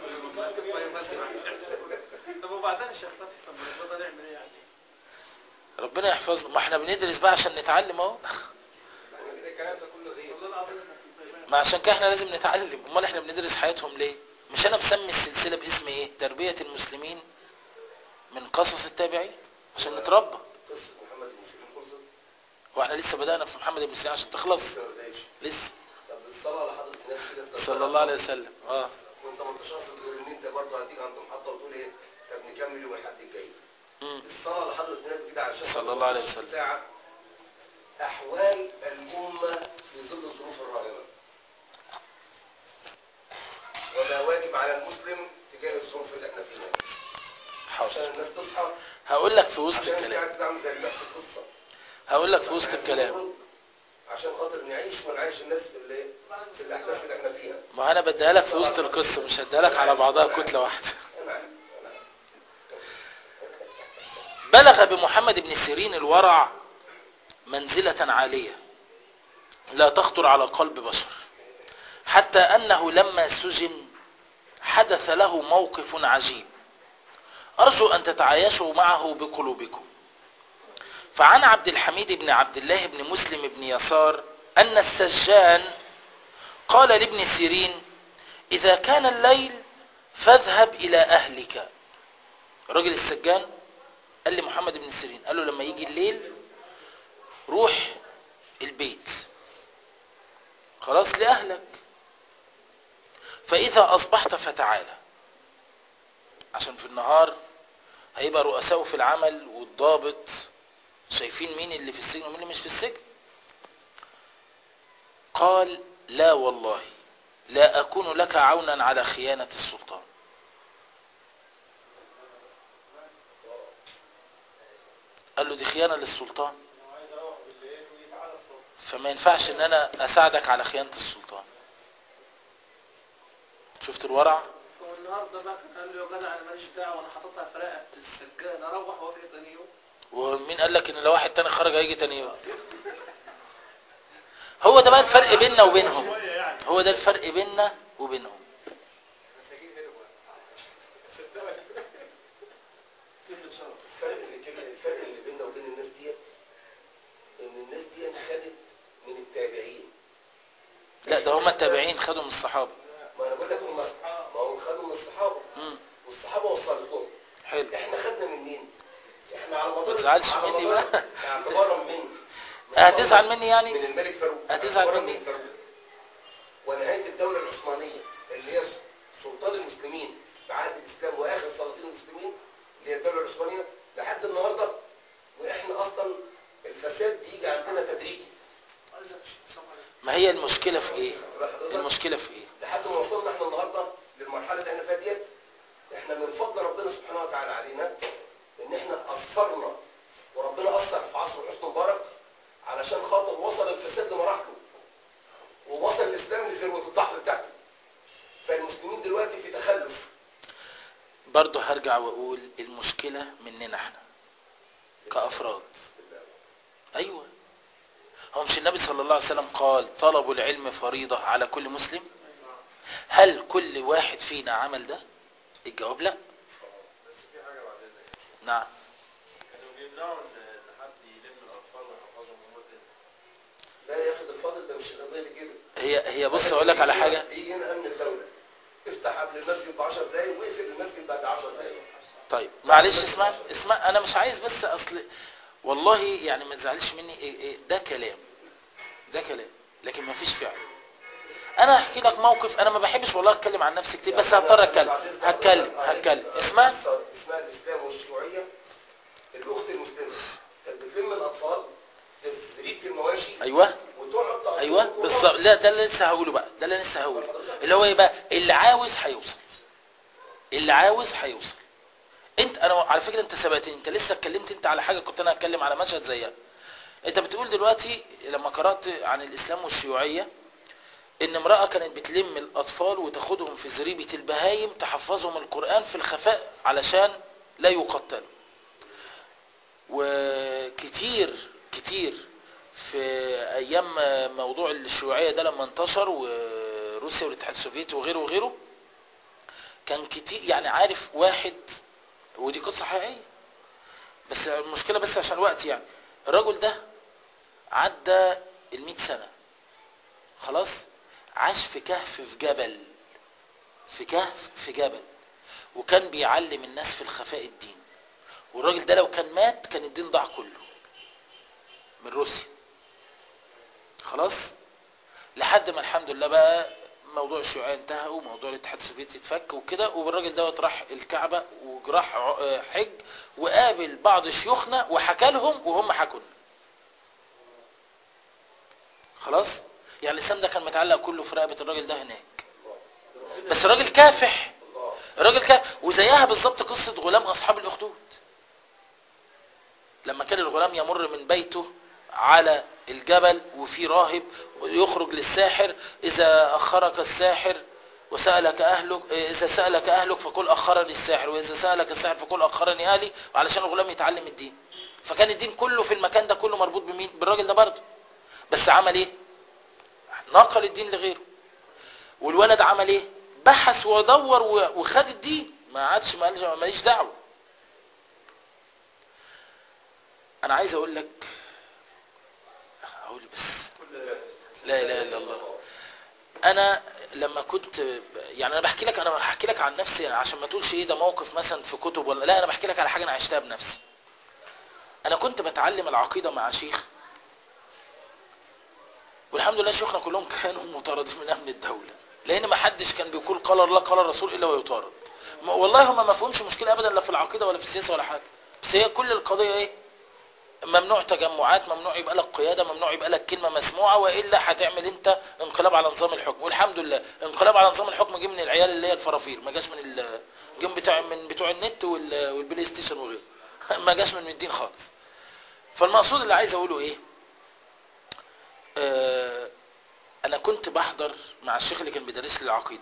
S3: طب وبعدين يا شيخ فتحي، طب البيضة نعمل ايه يعني؟
S1: ربنا يحفظنا، ما احنا بندرس بقى عشان نتعلم اهو.
S2: الكلام ده كله غير.
S1: ما عشان كده احنا لازم نتعلم، امال احنا بندرس حياتهم ليه؟ مش انا مسمي السلسلة باسم ايه؟ تربية المسلمين من قصص التابعين، عشان نتربى.
S4: قصة محمد بن سيرين خلصت؟
S1: واحنا لسه بدأنا في محمد بن سيرين عشان تخلص
S4: لسه ما بدأتش.
S1: لسه.
S4: طب الصلاة على حضرة النبي كده
S1: صلى الله عليه وسلم. اه
S4: وانت ما انتش قاصد غير ان انت برضه هتيجي عند محطة وتقول ايه؟ طب نكمل يوم الحد الجاي.
S1: مم.
S4: الصلاة على حضرة النبي كده عشان
S1: صلى الله عليه وسلم.
S4: ساعة أحوال الأمة في ظل الظروف الراهنة، وما واجب على المسلم تجاه الظروف اللي احنا فيها عشان
S1: حاضر.
S4: الناس تصحى.
S1: هقول لك في وسط
S4: عشان انت
S1: الكلام
S4: قاعد تعمل زي نفس القصة.
S1: هقول لك في وسط الكلام
S4: عشان خاطر نعيش ونعيش الناس في اللي في الأحداث اللي احنا فيها.
S1: ما انا بديها لك في وسط القصة، مش هديها لك على بعضها كتلة واحدة.
S4: أنا عارف. أنا عارف.
S1: بلغ بمحمد بن سيرين الورع منزلة عالية لا تخطر على قلب بشر، حتى أنه لما سجن حدث له موقف عجيب أرجو أن تتعايشوا معه بقلوبكم. فعن عبد الحميد بن عبد الله بن مسلم بن يسار أن السجان قال لابن سيرين: إذا كان الليل فاذهب إلى أهلك. الرجل السجان قال لي محمد بن سيرين، قال له لما يجي الليل روح البيت خلاص لأهلك، فإذا أصبحت فتعالى، عشان في النهار هيبقى رؤساء في العمل والضابط شايفين مين اللي في السجن ومين اللي مش في السجن. قال: لا والله لا أكون لك عونا على خيانة السلطان. قال له دي خيانة للسلطان، فما ينفعش ان انا اساعدك على خيانة السلطان. شفت الورع؟
S3: والنهارده بقى قال له يا جدع انا ماليش دعوه، انا حاططها في رقبه السجان، اروح واجي تاني يوم.
S1: ومين قال لك ان لو واحد تاني خرج هيجي تاني يوم؟ هو ده بقى الفرق بيننا وبينهم، هو ده الفرق بيننا وبينهم.
S4: الفرق اللي الفرق اللي بيننا
S1: لا ده هم التابعين خدوا من الصحابة.
S4: ما انا بقول لك هم ما هو خدوا من الصحابه
S1: مم.
S4: والصحابه وصلت لهم.
S1: حلو.
S4: احنا خدنا من مين؟ احنا على مدار
S1: ما تزعلش
S4: على
S1: مني
S4: مدار-
S1: بقى.
S4: اعتبارا من من
S1: هتزعل مني يعني؟
S4: من الملك فاروق،
S1: هتزعل
S4: اعتباراً
S1: مني؟
S4: من فاروق ونهايه الدوله العثمانيه اللي هي سلطان المسلمين بعهد الاسلام واخر سلاطين المسلمين اللي هي الدوله العثمانيه لحد النهارده. واحنا اصلا الفساد بيجي عندنا تدريجي.
S1: ما هي المشكلة في ايه؟ المشكلة في ايه؟
S4: لحد ما وصلنا احنا النهارده للمرحله اللي احنا فيها ديت. احنا من فضل ربنا سبحانه وتعالى علينا ان احنا اثرنا وربنا اثر في عصر حسني مبارك علشان خاطر وصل الفساد لمراحله ووصل الاسلام لذروه الضعف بتاعته. فالمسلمين دلوقتي في تخلف.
S1: برضه هرجع واقول المشكلة مننا احنا كأفراد. ايوه، هو مش النبي صلى الله عليه وسلم قال طلب العلم فريضة على كل مسلم؟ هل كل واحد فينا عمل ده؟ الجواب لا.
S2: بس في حاجه بعد اذنك.
S1: نعم.
S2: كانوا بيمنعوا ان حد يلم الاطفال ويحفظهم وهم كده.
S4: لا يا اخي ده الفاضل ده مش القضيه دي كده.
S1: هي هي بص اقول لك على حاجة.
S4: بيجي هنا امن الدوله افتح قبل المسجد ب عشر دقايق واقفل المسجد بعد عشر دقايق.
S1: طيب معلش اسمع اسمع انا مش عايز بس اصل والله يعني ما تزعلش مني. إيه إيه ده كلام ده كلام لكن ما فيش فعل. انا هحكي لك موقف. انا ما بحبش والله اتكلم عن نفسي كتير بس هضطر اتكلم. هتكلم هتكلم اسمع.
S4: اسمها الاسلام والشيوعيه. الاخت المسلمه كانت بتلم الاطفال في زريبه المواشي.
S1: ايوه
S4: وتقعد تقطع
S1: ايوه بالظبط. لا ده اللي لسه هقوله بقى. ده اللي لسه هقوله اللي هو ايه بقى. اللي عاوز هيوصل. اللي عاوز هيوصل. انت انا على فكره انت سبقتني. انت لسه اتكلمت انت على حاجه كنت انا اتكلم على مشهد زيها. انت بتقول دلوقتي لما قرات عن الاسلام والشيوعيه ان امراه كانت بتلم الاطفال وتاخدهم في زريبه البهايم تحفظهم القران في الخفاء علشان لا يقتلوا. وكتير كتير في ايام موضوع الشيوعيه ده لما انتشر وروسيا والاتحاد السوفيتي وغيره وغيره كان كتير يعني عارف واحد. ودي قصه حقيقيه بس المشكله بس عشان الوقت يعني. الرجل ده عدى المئة سنه خلاص. عاش في كهف في جبل. في كهف في جبل وكان بيعلم الناس في الخفاء الدين. والراجل ده لو كان مات كان الدين ضاع كله من روسيا خلاص. لحد ما الحمد لله بقى موضوع الشيوعية انتهى وموضوع الاتحاد السوفيتي اتفك وكده. والراجل دوت راح الكعبة وراح حج وقابل بعض شيوخنا وحكى لهم وهم حكوا لنا خلاص. يعني اللسان ده كان متعلق كله في رقبة الراجل ده هناك. بس الراجل كافح. الراجل كافح. وزيها بالظبط قصة غلام أصحاب الأخدود. لما كان الغلام يمر من بيته على الجبل وفي راهب يخرج للساحر. إذا أخرك الساحر وسألك أهلك إذا سألك أهلك فقل أخرني الساحر وإذا سألك الساحر فقل أخرني أهلي. علشان الغلام يتعلم الدين. فكان الدين كله في المكان ده كله مربوط بمين؟ بالراجل ده برضه. بس عمل إيه؟ نقل الدين لغيره. والولد عمل إيه؟ بحث ودور وخد الدين. ما عادش ماليش دعوة. أنا عايز أقول لك أقول بس لا إله إلا الله. أنا لما كنت يعني أنا بحكي لك. أنا بحكي لك عن نفسي يعني عشان ما تقولش إيه ده موقف مثلا في كتب ولا لا. أنا بحكي لك على حاجة أنا عشتها بنفسي. أنا كنت بتعلم العقيدة مع شيخ والحمد لله شيوخنا كلهم كانوا مطاردين من أمن الدولة. لأن ما حدش كان بيقول قال الله قال الرسول إلا ويطارد. والله هم ما فهمش مشكلة أبدا لا في العقيدة ولا في السياسة ولا حاجة. بس هي كل القضية إيه؟ ممنوع تجمعات. ممنوع يبقى لك قيادة. ممنوع يبقى لك كلمة مسموعة وإلا هتعمل أنت انقلاب على نظام الحكم. والحمد لله انقلاب على نظام الحكم جه من العيال اللي هي الفرافير. ما جاش من ال جم بتاع من بتوع النت والبلاي ستيشن وغيره. ما جاش من الدين خالص. فالمقصود اللي عايز أقوله إيه؟ آه أنا كنت بحضر مع الشيخ اللي كان بيدرس لي العقيدة.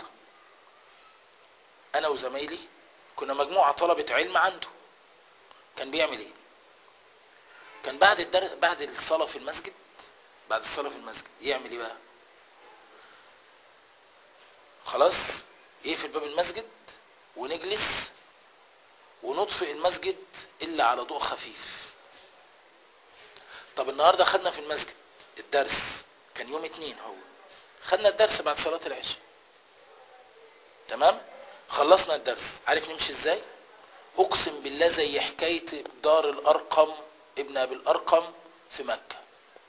S1: أنا وزمايلي كنا مجموعة طلبة علم عنده. كان بيعمل إيه؟ كان بعد الدرس بعد الصلاة في المسجد بعد الصلاة في المسجد يعمل ايه بقى؟ خلاص يقفل باب المسجد ونجلس ونطفئ المسجد الا على ضوء خفيف. طب النهاردة خدنا في المسجد الدرس كان يوم اتنين هو خدنا الدرس بعد صلاة العشاء، تمام، خلصنا الدرس. عارف نمشي ازاي؟ اقسم بالله زي حكاية دار الارقم ابن ابي الارقم في مكة.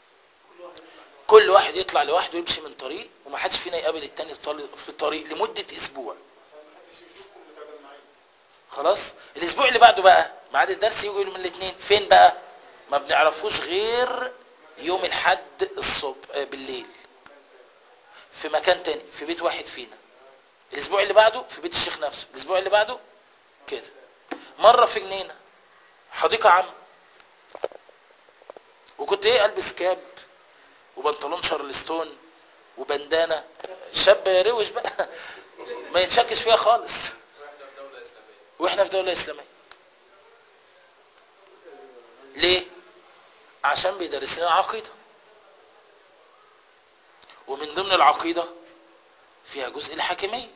S1: كل واحد يطلع لوحده يمشي من طريق، وما حدش فينا يقابل التاني في الطريق لمدة اسبوع. خلاص. الاسبوع اللي بعده بقى ميعاد الدرس يجي من الاثنين، فين بقى؟ ما بنعرفوش غير يوم الحد الصبح بالليل في مكان تاني، في بيت واحد فينا. الاسبوع اللي بعده في بيت الشيخ نفسه، الاسبوع اللي بعده كده. مرة في جنينة حديقة عامة، وكنت ايه البس كاب وبنطلون شارلستون وبندانة، شاب روش بقى ما يتشكش فيها خالص، واحنا في دولة اسلامية. ليه؟ عشان بيدرس لنا عقيدة، ومن ضمن العقيدة فيها جزء الحاكمية،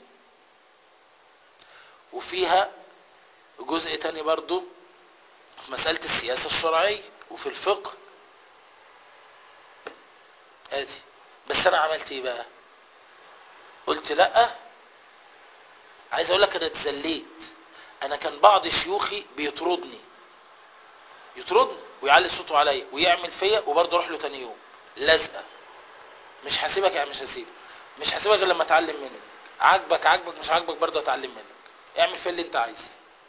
S1: وفيها جزء تاني برضو في مسألة السياسة الشرعية وفي الفقه. ادي بس انا عملت ايه بقى؟ قلت لا، عايز اقول لك انا اتذليت. انا كان بعض شيوخي بيطردني يطردني ويعلي صوته عليا ويعمل فيا، وبرضه اروح له تاني يوم لازقه، مش هسيبك يعني مش هسيبك مش هسيبك غير لما اتعلم منك، عاجبك عاجبك مش عاجبك برضه اتعلم منك، اعمل فيا اللي انت عايزه.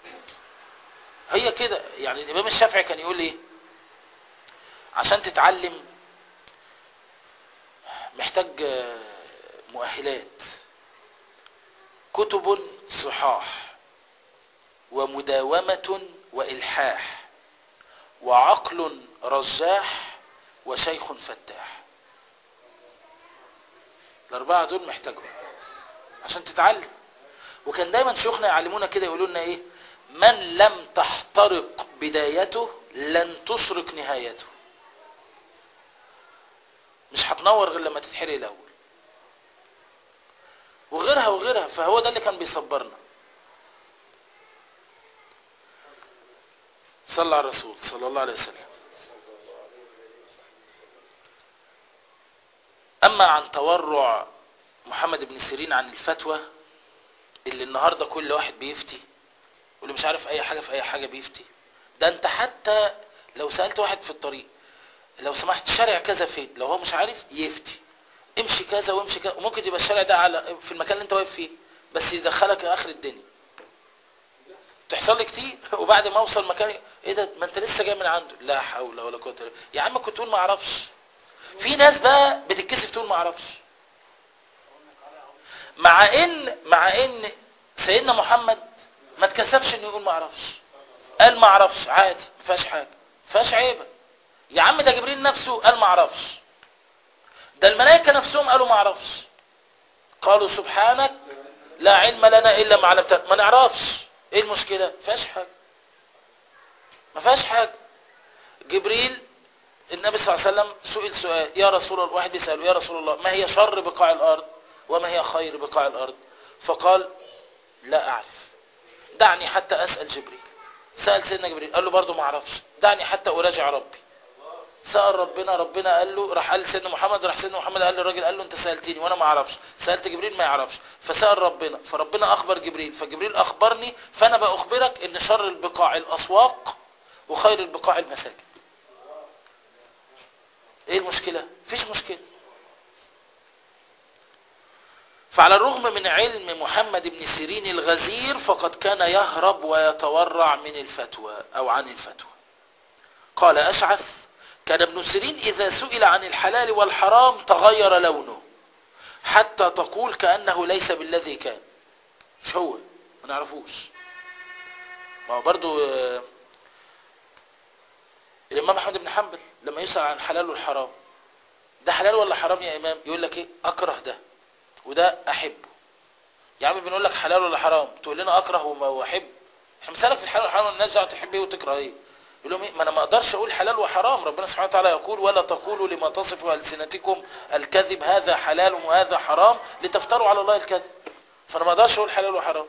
S1: هي كده يعني. الامام الشافعي كان يقول ايه؟ عشان تتعلم محتاج مؤهلات، كتب صحاح ومداومة وإلحاح وعقل رجاح وشيخ فتاح. الأربعة دول محتاجهم عشان تتعلم. وكان دايما شيوخنا يعلمونا كده، يقولوا لنا ايه؟ من لم تحترق بدايته لن تشرق نهايته. مش هتنور غير لما تتحرق الاول، وغيرها وغيرها. فهو ده اللي كان بيصبرنا. صلى على الرسول صلى الله عليه وسلم. اما عن تورع محمد بن سيرين عن الفتوى، اللي النهاردة كل واحد بيفتي، واللي مش عارف اي حاجة في اي حاجة بيفتي. ده انت حتى لو سألت واحد في الطريق لو سمحت شارع كذا فين، لو هو مش عارف يفتي امشي كذا وامشي كذا، وممكن يبقى الشارع ده على في المكان اللي انت واقف فيه، بس يدخلك اخر الدنيا. تحصل لي كتير. وبعد ما اوصل مكان، ايه ده ما انت لسه جاي من عنده، لا حول ولا قوه الا بالله. يا عم كنت تقول ما اعرفش. في ناس بقى بتتكسف تقول ما اعرفش، مع ان مع ان سيدنا محمد ما اتكسفش انه يقول ما اعرفش، قال ما اعرفش عادي، ما فيهاش حاجه، ما فيهاش عيبه. يا عم ده جبريل نفسه قال ما اعرفش، ده الملائكه نفسهم قالوا ما اعرفش، قالوا سبحانك لا علم لنا الا ما علمتنا. ما نعرفش، ايه المشكله؟ ما فيهاش حاجه، ما فيهاش حاجه. جبريل النبي صلى الله عليه وسلم سئل سؤال، يا رسول الله، واحد بيساله يا رسول الله ما هي شر بقاع الارض وما هي خير بقاع الارض؟ فقال لا اعرف، دعني حتى اسال جبريل. سال سيدنا جبريل قال له برضه ما اعرفش، دعني حتى اراجع ربي. سال ربنا، ربنا قال له، راح قال سيدنا محمد، راح سيدنا محمد قال للراجل، قال له انت سالتني وانا ما اعرفش، سالت جبريل ما يعرفش، فسال ربنا، فربنا اخبر جبريل، فجبريل اخبرني، فانا باخبرك ان شر البقاع الاسواق وخير البقاع المساجد. ايه المشكله؟ مفيش مشكله. فعلى الرغم من علم محمد بن سيرين الغزير، فقد كان يهرب ويتورع من الفتوى او عن الفتوى. قال اشعث كان ابن سيرين اذا سئل عن الحلال والحرام تغير لونه حتى تقول كأنه ليس بالذي كان. مش هو، ما نعرفوش. ما هو برضو آه الامام احمد بن حنبل لما يسأل عن الحلال والحرام، ده حلال ولا حرام يا امام؟ يقول لك ايه؟ اكره ده وده احبه. يا عم بنقول لك حلال ولا حرام تقول لنا اكره واحب؟ احنا مثالك في الحلال والحرام، الناس دعوه تحب ايه وتكره ايه. يقول لهم ايه؟ ما انا ما اقدرش اقول حلال وحرام، ربنا سبحانه وتعالى يقول ولا تقولوا لما تصف السنتكم الكذب هذا حلال وهذا حرام لتفتروا على الله الكذب. فانا ما اقدرش اقول حلال وحرام.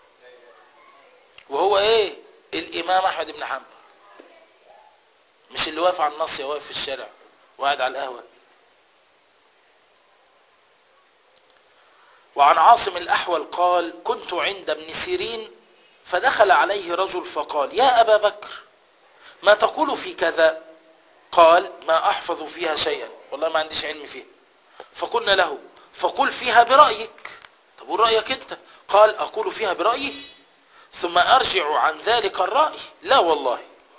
S1: وهو ايه؟ الامام احمد بن حنبل، مش اللي واقف على النص، واقف في الشارع وقاعد على القهوه. وعن عاصم الأحول قال كنت عند ابن سيرين فدخل عليه رجل فقال يا أبا بكر ما تقول في كذا؟ قال ما أحفظ فيها شيئا، والله ما عنديش علم فيها. فقلنا له فقل فيها برأيك. طب قول رأيك انت. قال أقول فيها برأيي ثم أرجع عن ذلك الرأي؟ لا والله.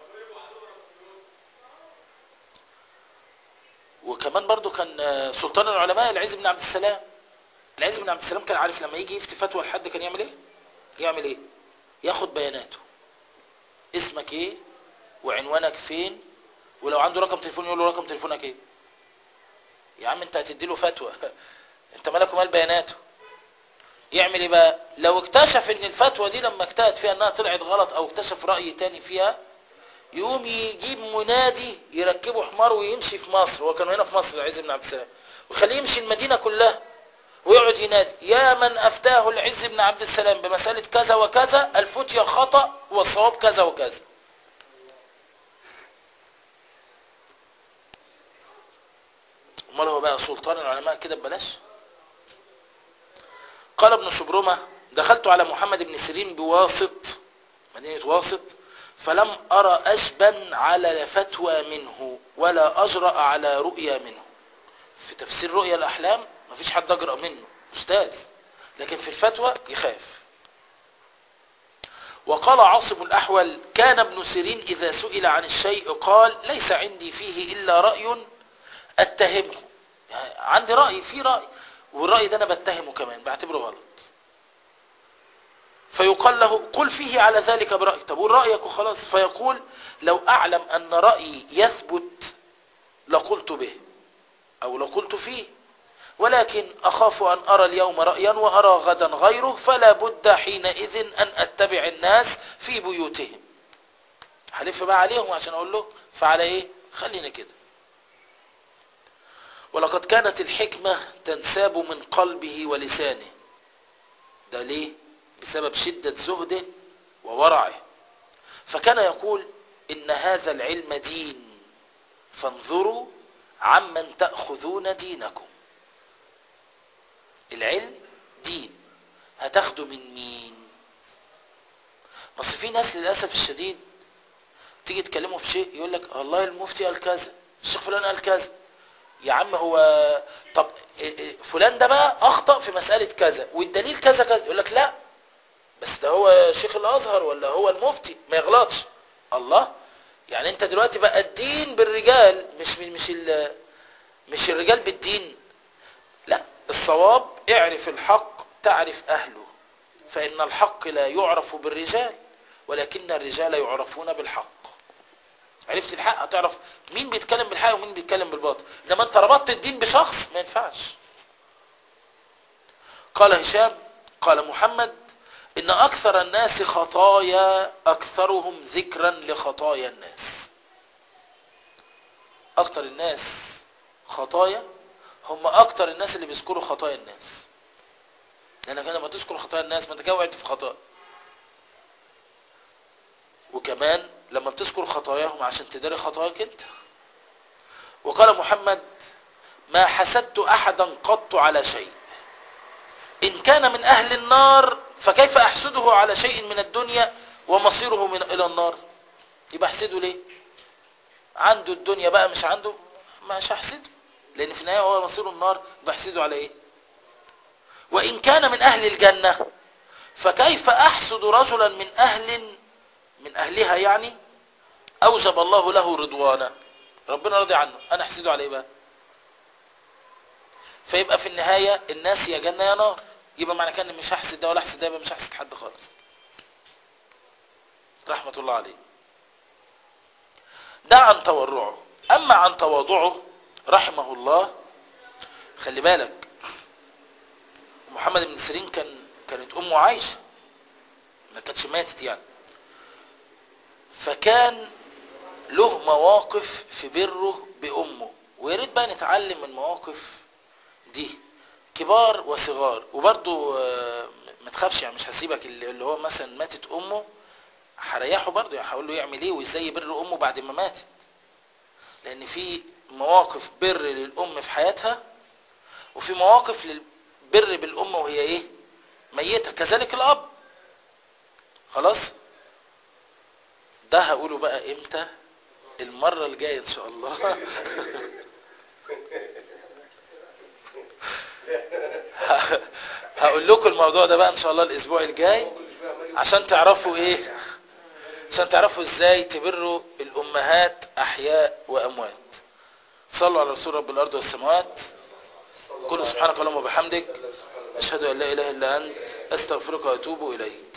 S1: وكمان برضو كان سلطان العلماء العز بن عبد السلام. العز بن عبد السلام كان عارف لما يجي يفتي فتوى لحد كان يعمل ايه؟ يعمل ايه؟ ياخد بياناته، اسمك ايه وعنوانك فين، ولو عنده رقم تليفون يقول له رقم تليفونك ايه. يا عم انت هتدي له فتوى انت مالك ومال بياناته. يعمل ايه بقى؟ لو اكتشف ان الفتوى دي لما اجتهد فيها انها طلعت غلط او اكتشف رأي تاني فيها، يقوم يجيب منادي يركبه حمار ويمشي في مصر، هو كان هنا في مصر العز بن عبد السلام، ويخليه يمشي المدينة كلها ويقعد ينادي يا من افتاه العز بن عبد السلام بمسألة كذا وكذا الفتية خطأ والصواب كذا وكذا. امال هو بقى سلطان العلماء كده ببلاش؟ قال ابن شبرمة دخلت على محمد بن سيرين بواسط، مدينة واسط، فلم أرى أشبا على فتوى منه ولا أجرأ على رؤيا منه. في تفسير رؤيا الأحلام مفيش حد أجرأ منه، أستاذ، لكن في الفتوى يخاف. وقال عاصم الأحول كان ابن سيرين إذا سئل عن الشيء قال ليس عندي فيه إلا رأي أتهمه، يعني عندي رأي في رأي والرأي ده أنا بتهمه كمان بعتبره غلط. فيقال له قل فيه على ذلك برأيك. طب قول رأيك وخلاص. فيقول لو أعلم أن رأيي يثبت لقلت به أو لقلت فيه، ولكن أخاف أن أرى اليوم رأيا وأرى غدا غيره، فلا بد حينئذ أن أتبع الناس في بيوتهم. حلف بقى عليهم عشان أقول له فعلى إيه؟ خلينا كده. ولقد كانت الحكمة تنساب من قلبه ولسانه. ده ليه؟ بسبب شدة زهده وورعه. فكان يقول إن هذا العلم دين فانظروا عمن تأخذون دينكم. العلم دين، هتاخده من مين؟ بس في ناس للأسف الشديد تيجي تكلمه في شيء يقول لك الله المفتي قال كذا، الشيخ فلان قال كذا. يا عم هو طب فلان ده بقى أخطأ في مسألة كذا والدليل كذا كذا، يقول لك لا بس ده هو شيخ الأزهر ولا هو المفتي ما يغلطش. الله، يعني انت دلوقتي بقى الدين بالرجال مش مش مش الرجال بالدين. لا، الصواب اعرف الحق تعرف أهله، فإن الحق لا يعرف بالرجال ولكن الرجال يعرفون بالحق. عرفت الحق هتعرف مين بيتكلم بالحق ومين بيتكلم بالباطل. لما انت ربطت الدين بشخص ما ينفعش. قال هشام قال محمد إن أكثر الناس خطايا أكثرهم ذكرا لخطايا الناس. أكثر الناس خطايا هم أكثر الناس اللي بيذكروا خطايا الناس، لأنك لما تذكر خطايا الناس ما انت كده وقعت في خطأ. وكمان لما بتذكر خطاياهم عشان تداري خطاياك انت. وقال محمد ما حسدت أحدا قط على شيء إن كان من أهل النار فكيف أحسده على شيء من الدنيا ومصيره من إلى النار. يبقى أحسده ليه؟ عنده الدنيا بقى مش عنده، مش هحسده، لأن في النهاية هو مصيره النار. يبقى أحسده على إيه؟ وإن كان من أهل الجنة فكيف أحسد رجلا من أهل من أهلها يعني أوجب الله له رضوانا، ربنا رضي عنه، أنا أحسده على إيه بقى؟ فيبقى في النهاية الناس يا جنة يا نار. يبقى معنى كان مش هحسد ده ولا أحسد ده، يبقى مش هحسد حد خالص. رحمة الله عليه. ده عن تورعه. أما عن تواضعه رحمه الله، خلي بالك محمد بن سيرين كان كانت أمه عايشة، ما كانتش ماتت يعني، فكان له مواقف في بره بأمه، ويريد بقى نتعلم من مواقف دي كبار وصغار. وبرضو ما تخافش يعني مش هسيبك اللي هو مثلا ماتت أمه هريحه برضو، يعني هقول له يعمل ايه وازاي يبر أمه بعد ما ماتت، لأن في مواقف بر للأم في حياتها وفي مواقف بر بالأم وهي ايه ميتة، كذلك الأب. خلاص، ده هقوله بقى امتى؟ المرة الجاية ان شاء الله. هقول لكم الموضوع ده بقى ان شاء الله الاسبوع الجاي، عشان تعرفوا ايه، عشان تعرفوا ازاي تبروا الامهات احياء واموات. صلوا على رسول رب الارض والسماوات. قل سبحانك اللهم وبحمدك، اشهد ان لا اله الا انت، استغفرك واتوب اليك.